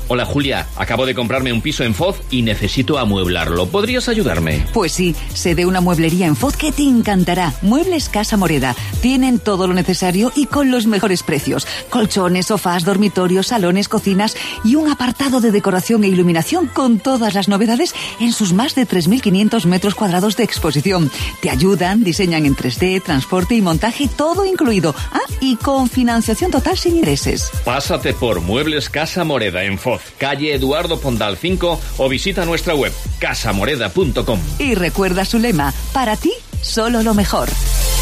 Hola Julia, acabo de comprarme un piso en Foz y necesito amueblarlo. ¿Podrías ayudarme? Pues sí, sé de una mueblería en Foz que te encantará. Muebles Casa Moreda. Tienen todo lo necesario y con los mejores precios. Colchones, sofás, dormitorios, salones, cocinas y un apartado de decoración e iluminación con todas las novedades en sus más de tres mil quinientos metros cuadrados de exposición. Te ayudan, diseñan en tres D, transporte y montaje, todo incluido. Ah, y con financiación total sin intereses. Pásate por Muebles Casa Moreda en Foz, calle Eduardo Pondal cinco, o visita nuestra web casa moreda punto com. Y recuerda su lema, para ti, solo lo mejor.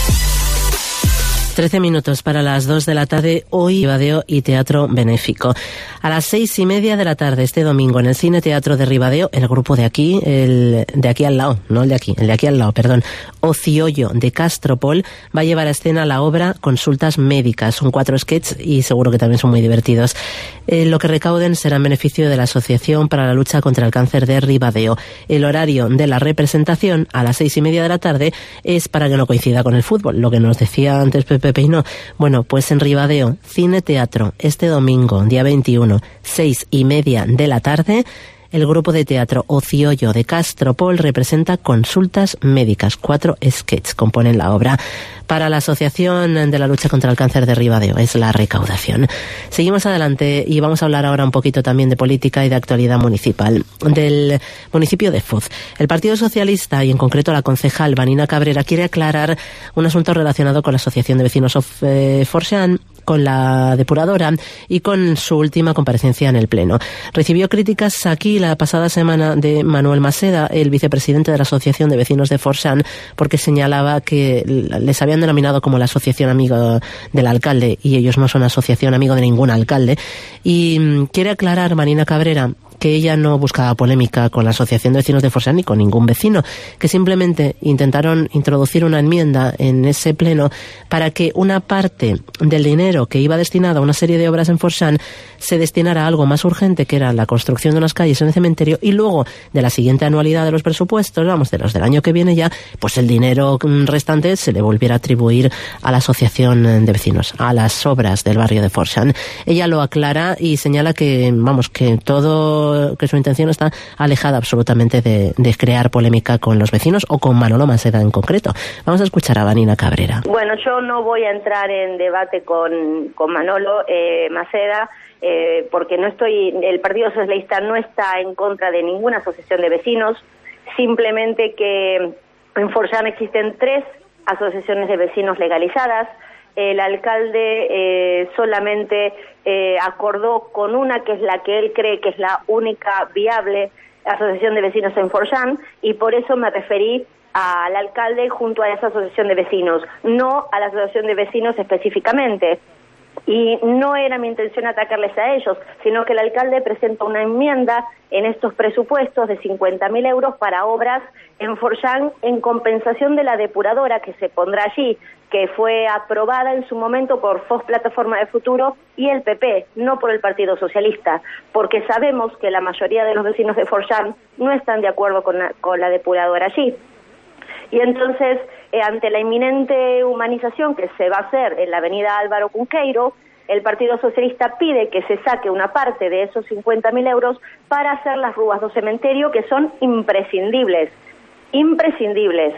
Trece minutos para las dos de la tarde, hoy Ribadeo y Teatro Benéfico. A las seis y media de la tarde, este domingo, en el Cine Teatro de Ribadeo, el grupo de aquí, el de aquí al lado, no el de aquí, el de aquí al lado, perdón, Ociollo de Castropol, va a llevar a escena la obra Consultas Médicas. Son cuatro sketches y seguro que también son muy divertidos. Eh, lo que recauden será en beneficio de la Asociación para la Lucha contra el Cáncer de Ribadeo. El horario de la representación, a las seis y media de la tarde, es para que no coincida con el fútbol, lo que nos decía antes Pepe Peino. Bueno, pues en Ribadeo, Cine Teatro, este domingo, día veintiuno, seis y media de la tarde, el grupo de teatro Ociollo de Castropol representa Consultas Médicas. Cuatro sketches componen la obra. Para la Asociación de la Lucha contra el Cáncer de Ribadeo es la recaudación. Seguimos adelante y vamos a hablar ahora un poquito también de política y de actualidad municipal. Del municipio de Foz. El Partido Socialista y en concreto la concejal Vanina Cabrera quiere aclarar un asunto relacionado con la Asociación de Vecinos of eh, Forxán, con la depuradora y con su última comparecencia en el Pleno. Recibió críticas aquí la pasada semana de Manuel Maseda, el vicepresidente de la Asociación de Vecinos de Forxán, porque señalaba que les habían denominado como la asociación amigo del alcalde y ellos no son asociación amigo de ningún alcalde. Y quiere aclarar Vanina Cabrera que ella no buscaba polémica con la Asociación de Vecinos de Forxán ni con ningún vecino, que simplemente intentaron introducir una enmienda en ese pleno para que una parte del dinero que iba destinado a una serie de obras en Forxán se destinara a algo más urgente, que era la construcción de unas calles en el cementerio, y luego de la siguiente anualidad de los presupuestos, vamos, de los del año que viene ya, pues el dinero restante se le volviera a atribuir a la Asociación de Vecinos, a las obras del barrio de Forxán. Ella lo aclara y señala que, vamos, que todo que su intención está alejada absolutamente de, de crear polémica con los vecinos o con Manolo Maseda en concreto. Vamos a escuchar a Vanina Cabrera. Bueno, yo no voy a entrar en debate con, con Manolo eh, Maseda eh, porque no estoy, el Partido Socialista no está en contra de ninguna asociación de vecinos, simplemente que en Forxán existen tres asociaciones de vecinos legalizadas. El alcalde eh, solamente eh, acordó con una, que es la que él cree que es la única viable asociación de vecinos en Forxán, y por eso me referí al alcalde junto a esa asociación de vecinos, no a la asociación de vecinos específicamente. Y no era mi intención atacarles a ellos, sino que el alcalde presenta una enmienda en estos presupuestos de cincuenta mil euros para obras en Forxán en compensación de la depuradora que se pondrá allí, que fue aprobada en su momento por Foz Plataforma de Futuro y el P P, no por el Partido Socialista, porque sabemos que la mayoría de los vecinos de Forxán no están de acuerdo con la, con la depuradora allí. Y entonces, eh, ante la inminente humanización que se va a hacer en la avenida Álvaro Cunqueiro, el Partido Socialista pide que se saque una parte de esos cincuenta mil euros para hacer las rúas do cementerio, que son imprescindibles, imprescindibles.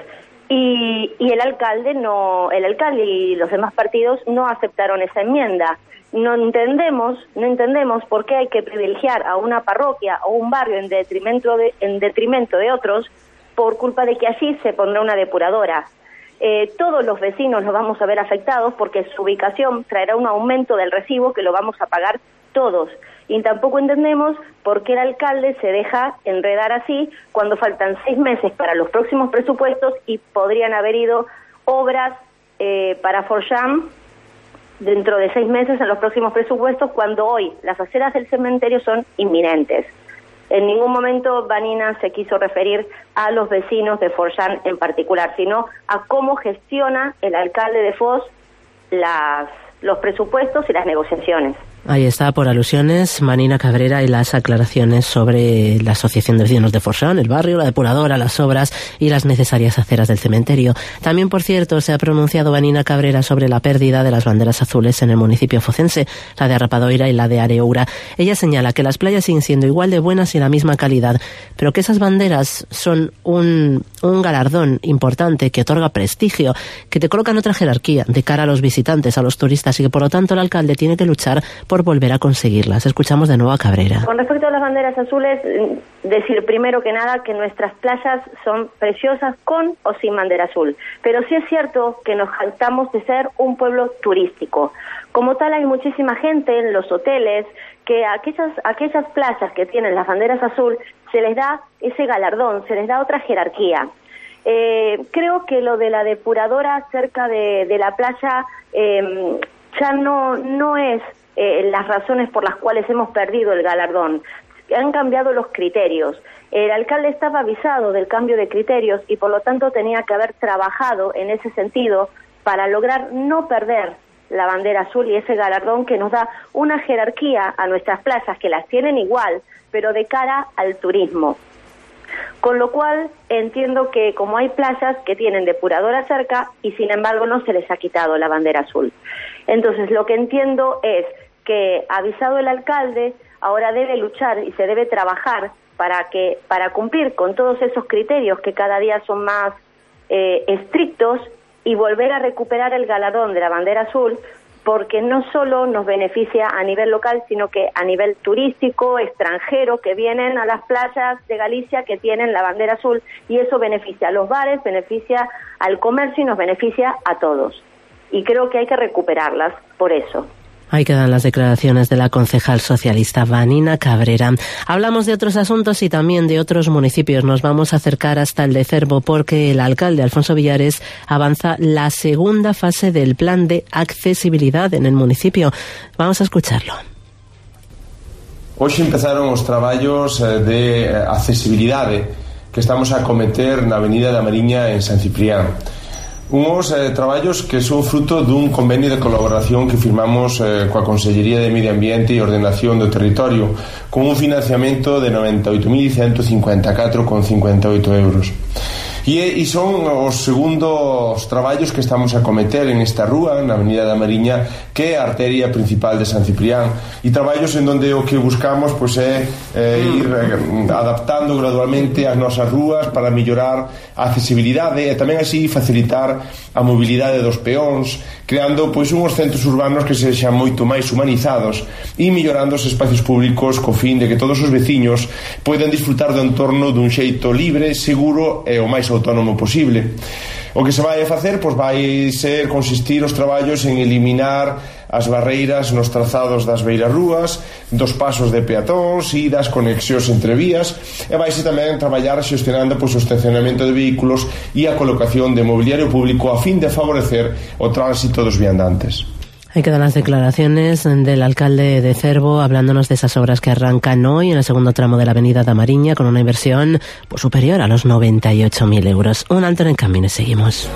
Y, y el alcalde no, el alcalde y los demás partidos no aceptaron esa enmienda. No entendemos, no entendemos por qué hay que privilegiar a una parroquia o un barrio en detrimento de, en detrimento de otros, por culpa de que allí se pondrá una depuradora. Eh, todos los vecinos nos vamos a ver afectados porque su ubicación traerá un aumento del recibo que lo vamos a pagar todos. Y tampoco entendemos por qué el alcalde se deja enredar así cuando faltan seis meses para los próximos presupuestos y podrían haber ido obras eh, para Forxán dentro de seis meses en los próximos presupuestos, cuando hoy las aceras del cementerio son inminentes. En ningún momento Vanina se quiso referir a los vecinos de Forxán en particular, sino a cómo gestiona el alcalde de Foz las, los presupuestos y las negociaciones. Ahí está, por alusiones, Marina Cabrera y las aclaraciones sobre la Asociación de Vecinos de Forsán, el barrio, la depuradora, las obras y las necesarias aceras del cementerio. También, por cierto, se ha pronunciado Marina Cabrera sobre la pérdida de las banderas azules en el municipio focense, la de Arrapadoira y la de Areoura. Ella señala que las playas siguen siendo igual de buenas y de la misma calidad, pero que esas banderas son un, un galardón importante que otorga prestigio, que te coloca en otra jerarquía de cara a los visitantes, a los turistas, y que por lo tanto el alcalde tiene que luchar por volver a conseguirlas. Escuchamos de nuevo a Cabrera. Con respecto a las banderas azules, decir primero que nada que nuestras playas son preciosas con o sin bandera azul, pero sí es cierto que nos jactamos de ser un pueblo turístico. Como tal, hay muchísima gente en los hoteles que a aquellas, a aquellas playas que tienen las banderas azul se les da ese galardón, se les da otra jerarquía. Eh, creo que lo de la depuradora cerca de, de la playa eh, ya no, no es Eh, las razones por las cuales hemos perdido el galardón. Han cambiado los criterios. El alcalde estaba avisado del cambio de criterios y por lo tanto tenía que haber trabajado en ese sentido para lograr no perder la bandera azul y ese galardón que nos da una jerarquía a nuestras playas, que las tienen igual, pero de cara al turismo. Con lo cual entiendo que como hay playas que tienen depuradora cerca y sin embargo no se les ha quitado la bandera azul. Entonces lo que entiendo es que, avisado el alcalde, ahora debe luchar y se debe trabajar para que para cumplir con todos esos criterios que cada día son más eh, estrictos y volver a recuperar el galardón de la bandera azul, porque no solo nos beneficia a nivel local, sino que a nivel turístico, extranjero, que vienen a las playas de Galicia que tienen la bandera azul, y eso beneficia a los bares, beneficia al comercio y nos beneficia a todos. Y creo que hay que recuperarlas por eso. Ahí quedan las declaraciones de la concejal socialista Marina Cabrera. Hablamos de otros asuntos y también de otros municipios. Nos vamos a acercar hasta el de Cervo porque el alcalde Alfonso Villares avanza la segunda fase del plan de accesibilidad en el municipio. Vamos a escucharlo. Hoxe empezaron os traballos de accesibilidade que estamos a cometer na Avenida da Mariña en San Ciprián. Unos eh, traballos que son fruto dun convenio de colaboración que firmamos eh, coa Consellería de Medio Ambiente e Ordenación do Territorio con un financiamento de noventa e oito mil ciento cincuenta e catro con cincuenta e oito euros. E, e son os segundos traballos que estamos a cometer en esta rúa, na Avenida da Mariña, que é a arteria principal de San Ciprián, e traballos en donde o que buscamos pois, é eh, ir eh, adaptando gradualmente as nosas rúas para mellorar a accesibilidade e tamén así facilitar a mobilidade dos peóns, creando pois uns centros urbanos que sexan moito máis humanizados e mellorando os espacios públicos co fin de que todos os veciños poidan disfrutar do entorno dun xeito libre, seguro e o máis autónomo posible. O que se vai a facer pois vai ser consistir os traballos en eliminar as barreiras nos trazados das beirarrúas, dos pasos de peatóns e das conexións entre vías, e vaise tamén traballar xestionando pois, o estacionamento de vehículos e a colocación de mobiliario público a fin de favorecer o tránsito dos viandantes. Ahí quedan las declaraciones del alcalde de Cervo hablándonos de esas obras que arrancan hoy en el segundo tramo de la Avenida da Mariña con una inversión pues, superior a los noventa y ocho mil euros. Un alto en el camino y seguimos.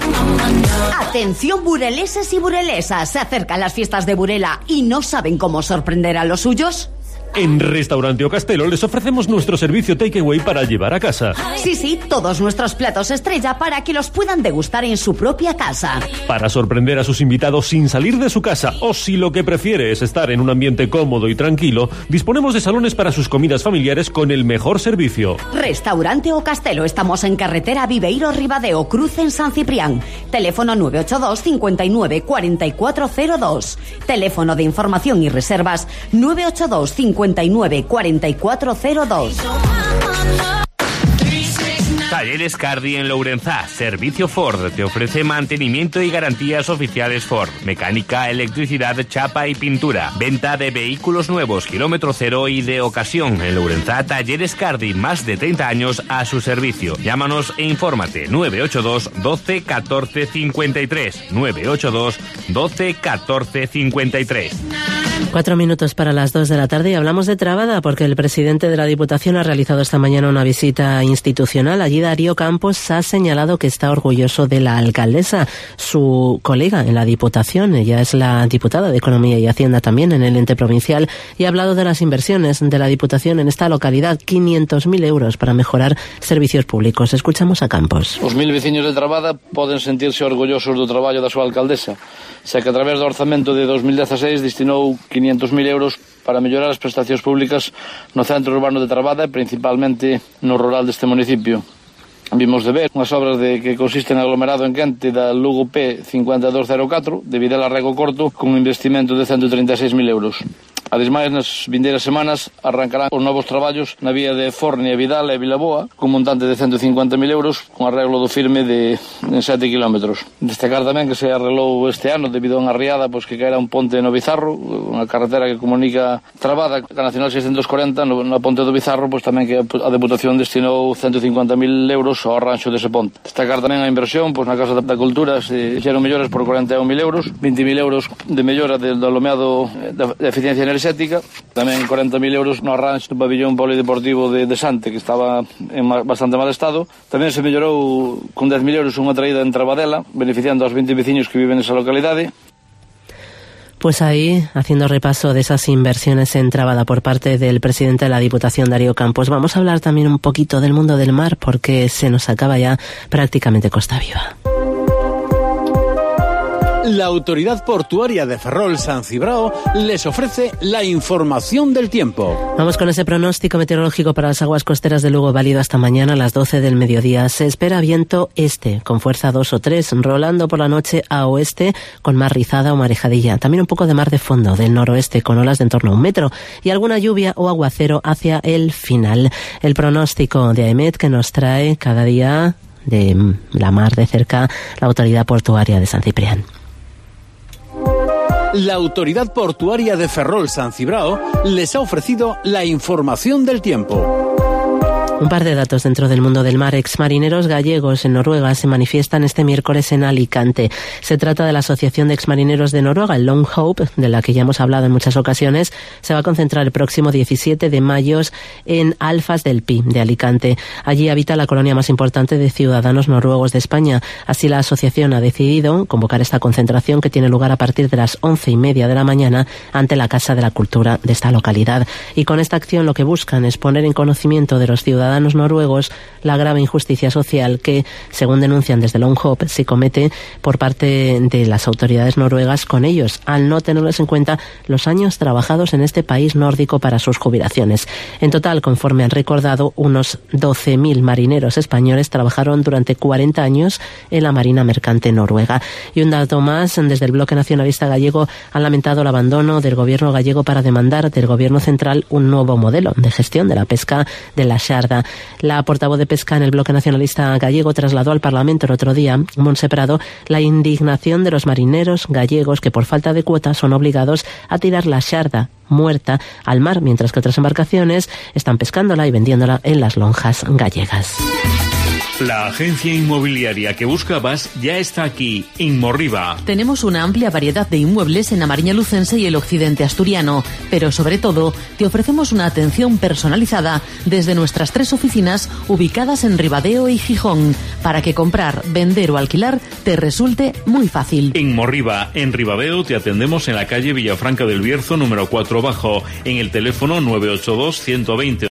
Atención bureleses y burelesas, se acercan las fiestas de Burela y no saben cómo sorprender a los suyos. En Restaurante O Castelo les ofrecemos nuestro servicio takeaway para llevar a casa. Sí, sí, todos nuestros platos estrella para que los puedan degustar en su propia casa. Para sorprender a sus invitados sin salir de su casa, o si lo que prefiere es estar en un ambiente cómodo y tranquilo, disponemos de salones para sus comidas familiares con el mejor servicio. Restaurante O Castelo, estamos en carretera Viveiro Ribadeo, cruce en San Ciprián. Teléfono nueve ocho dos, cincuenta y nueve, cuarenta y cuatro cero dos. Teléfono de información y reservas nueve ocho dos, cincuenta y nueve, cuarenta y cuatro cero dos. Talleres Cardi en Lourenzá, servicio Ford, te ofrece mantenimiento y garantías oficiales Ford, mecánica, electricidad, chapa y pintura, venta de vehículos nuevos, kilómetro cero y de ocasión. En Lourenzá, Talleres Cardi, más de treinta años a su servicio. Llámanos e infórmate, nueve ocho dos, doce, catorce, cincuenta y tres, nueve ocho dos, doce, catorce, cincuenta y tres. Cuatro minutos para las dos de la tarde y hablamos de Trabada porque el presidente de la Diputación ha realizado esta mañana una visita institucional. Allí Darío Campos ha señalado que está orgulloso de la alcaldesa, su colega en la Diputación. Ella es la diputada de Economía y Hacienda también en el ente provincial y ha hablado de las inversiones de la Diputación en esta localidad, quinientos mil euros para mejorar servicios públicos. Escuchamos a Campos. Os mil veciños de Trabada poden sentirse orgullosos do traballo da súa alcaldesa, xa que a través do orzamento de dos mil dieciséis destinou quinientos mil euros para mellorar as prestacións públicas no centro urbano de Trabada e principalmente no rural deste municipio. Vimos de ver unhas obras de que consisten en aglomerado en quente da Lugo P cinco dos cero catro de Videla Rego Corto con un investimento de ciento treinta e seis mil euros. Ademais, nas vindeiras semanas arrancarán os novos traballos na vía de Fornia, Vidala e Vilaboa con montante de ciento cincuenta mil euros con arreglo do firme de en sete kilómetros. Destacar tamén que se arreglou este ano debido a unha riada pois que caera un ponte no Bizarro, unha carretera que comunica Trabada ca Nacional seiscentos cuarenta no, na ponte do Bizarro, pois tamén que a Deputación destinou ciento cincuenta mil euros ao arranxo dese ponte. Destacar tamén a inversión pois na Casa da Cultura se fixeron melloras por cuarenta e un mil euros, vinte mil euros de mellora do alumeado de eficiencia enerxética, tamén cuarenta mil euros no arranxo do pabillón polideportivo de, de Sante, que estaba en bastante mal estado. Tamén se mellorou con dez mil euros unha traída en Trabadela, beneficiando aos vinte veciños que viven nesa localidade. Pues ahí, haciendo repaso de esas inversiones en Trabada por parte del presidente de la Diputación, Darío Campos, vamos a hablar también un poquito del mundo del mar, porque se nos acaba ya prácticamente Costa Viva. La Autoridad Portuaria de Ferrol-San Cibrao les ofrece la información del tiempo. Vamos con ese pronóstico meteorológico para las aguas costeras de Lugo, válido hasta mañana a las doce del mediodía. Se espera viento este, con fuerza dos o tres, rolando por la noche a oeste, con mar rizada o marejadilla. También un poco de mar de fondo del noroeste, con olas de en torno a un metro, y alguna lluvia o aguacero hacia el final. El pronóstico de AEMET que nos trae cada día de la mar de cerca la Autoridad Portuaria de San Ciprián. La Autoridad Portuaria de Ferrol-San Cibrao les ha ofrecido la información del tiempo. Un par de datos dentro del mundo del mar. Exmarineros gallegos en Noruega se manifiestan este miércoles en Alicante. Se trata de la Asociación de Exmarineros de Noruega, el Long Hope, de la que ya hemos hablado en muchas ocasiones. Se va a concentrar el próximo diecisiete de mayo en Alfas del Pi, de Alicante. Allí habita la colonia más importante de ciudadanos noruegos de España. Así la asociación ha decidido convocar esta concentración que tiene lugar a partir de las once y media de la mañana ante la Casa de la Cultura de esta localidad. Y con esta acción lo que buscan es poner en conocimiento de los ciudadanos ciudadanos noruegos la grave injusticia social que, según denuncian desde Long Hope, se comete por parte de las autoridades noruegas con ellos, al no tenerles en cuenta los años trabajados en este país nórdico para sus jubilaciones. En total, conforme han recordado, unos doce mil marineros españoles trabajaron durante cuarenta años en la Marina Mercante noruega. Y un dato más, desde el Bloque Nacionalista Gallego han lamentado el abandono del gobierno gallego para demandar del gobierno central un nuevo modelo de gestión de la pesca de la xarda. La portavoz de Pesca en el Bloque Nacionalista Gallego trasladó al Parlamento el otro día, Montse Prado, la indignación de los marineros gallegos que por falta de cuotas son obligados a tirar la xarda muerta al mar, mientras que otras embarcaciones están pescándola y vendiéndola en las lonjas gallegas. La agencia inmobiliaria que buscabas ya está aquí, Inmorriba. Tenemos una amplia variedad de inmuebles en la Mariña Lucense y el occidente asturiano, pero sobre todo te ofrecemos una atención personalizada desde nuestras tres oficinas ubicadas en Ribadeo y Gijón, para que comprar, vender o alquilar te resulte muy fácil. Inmorriba, en Ribadeo te atendemos en la calle Villafranca del Bierzo número cuatro bajo, en el teléfono nueve ocho dos, ciento veinte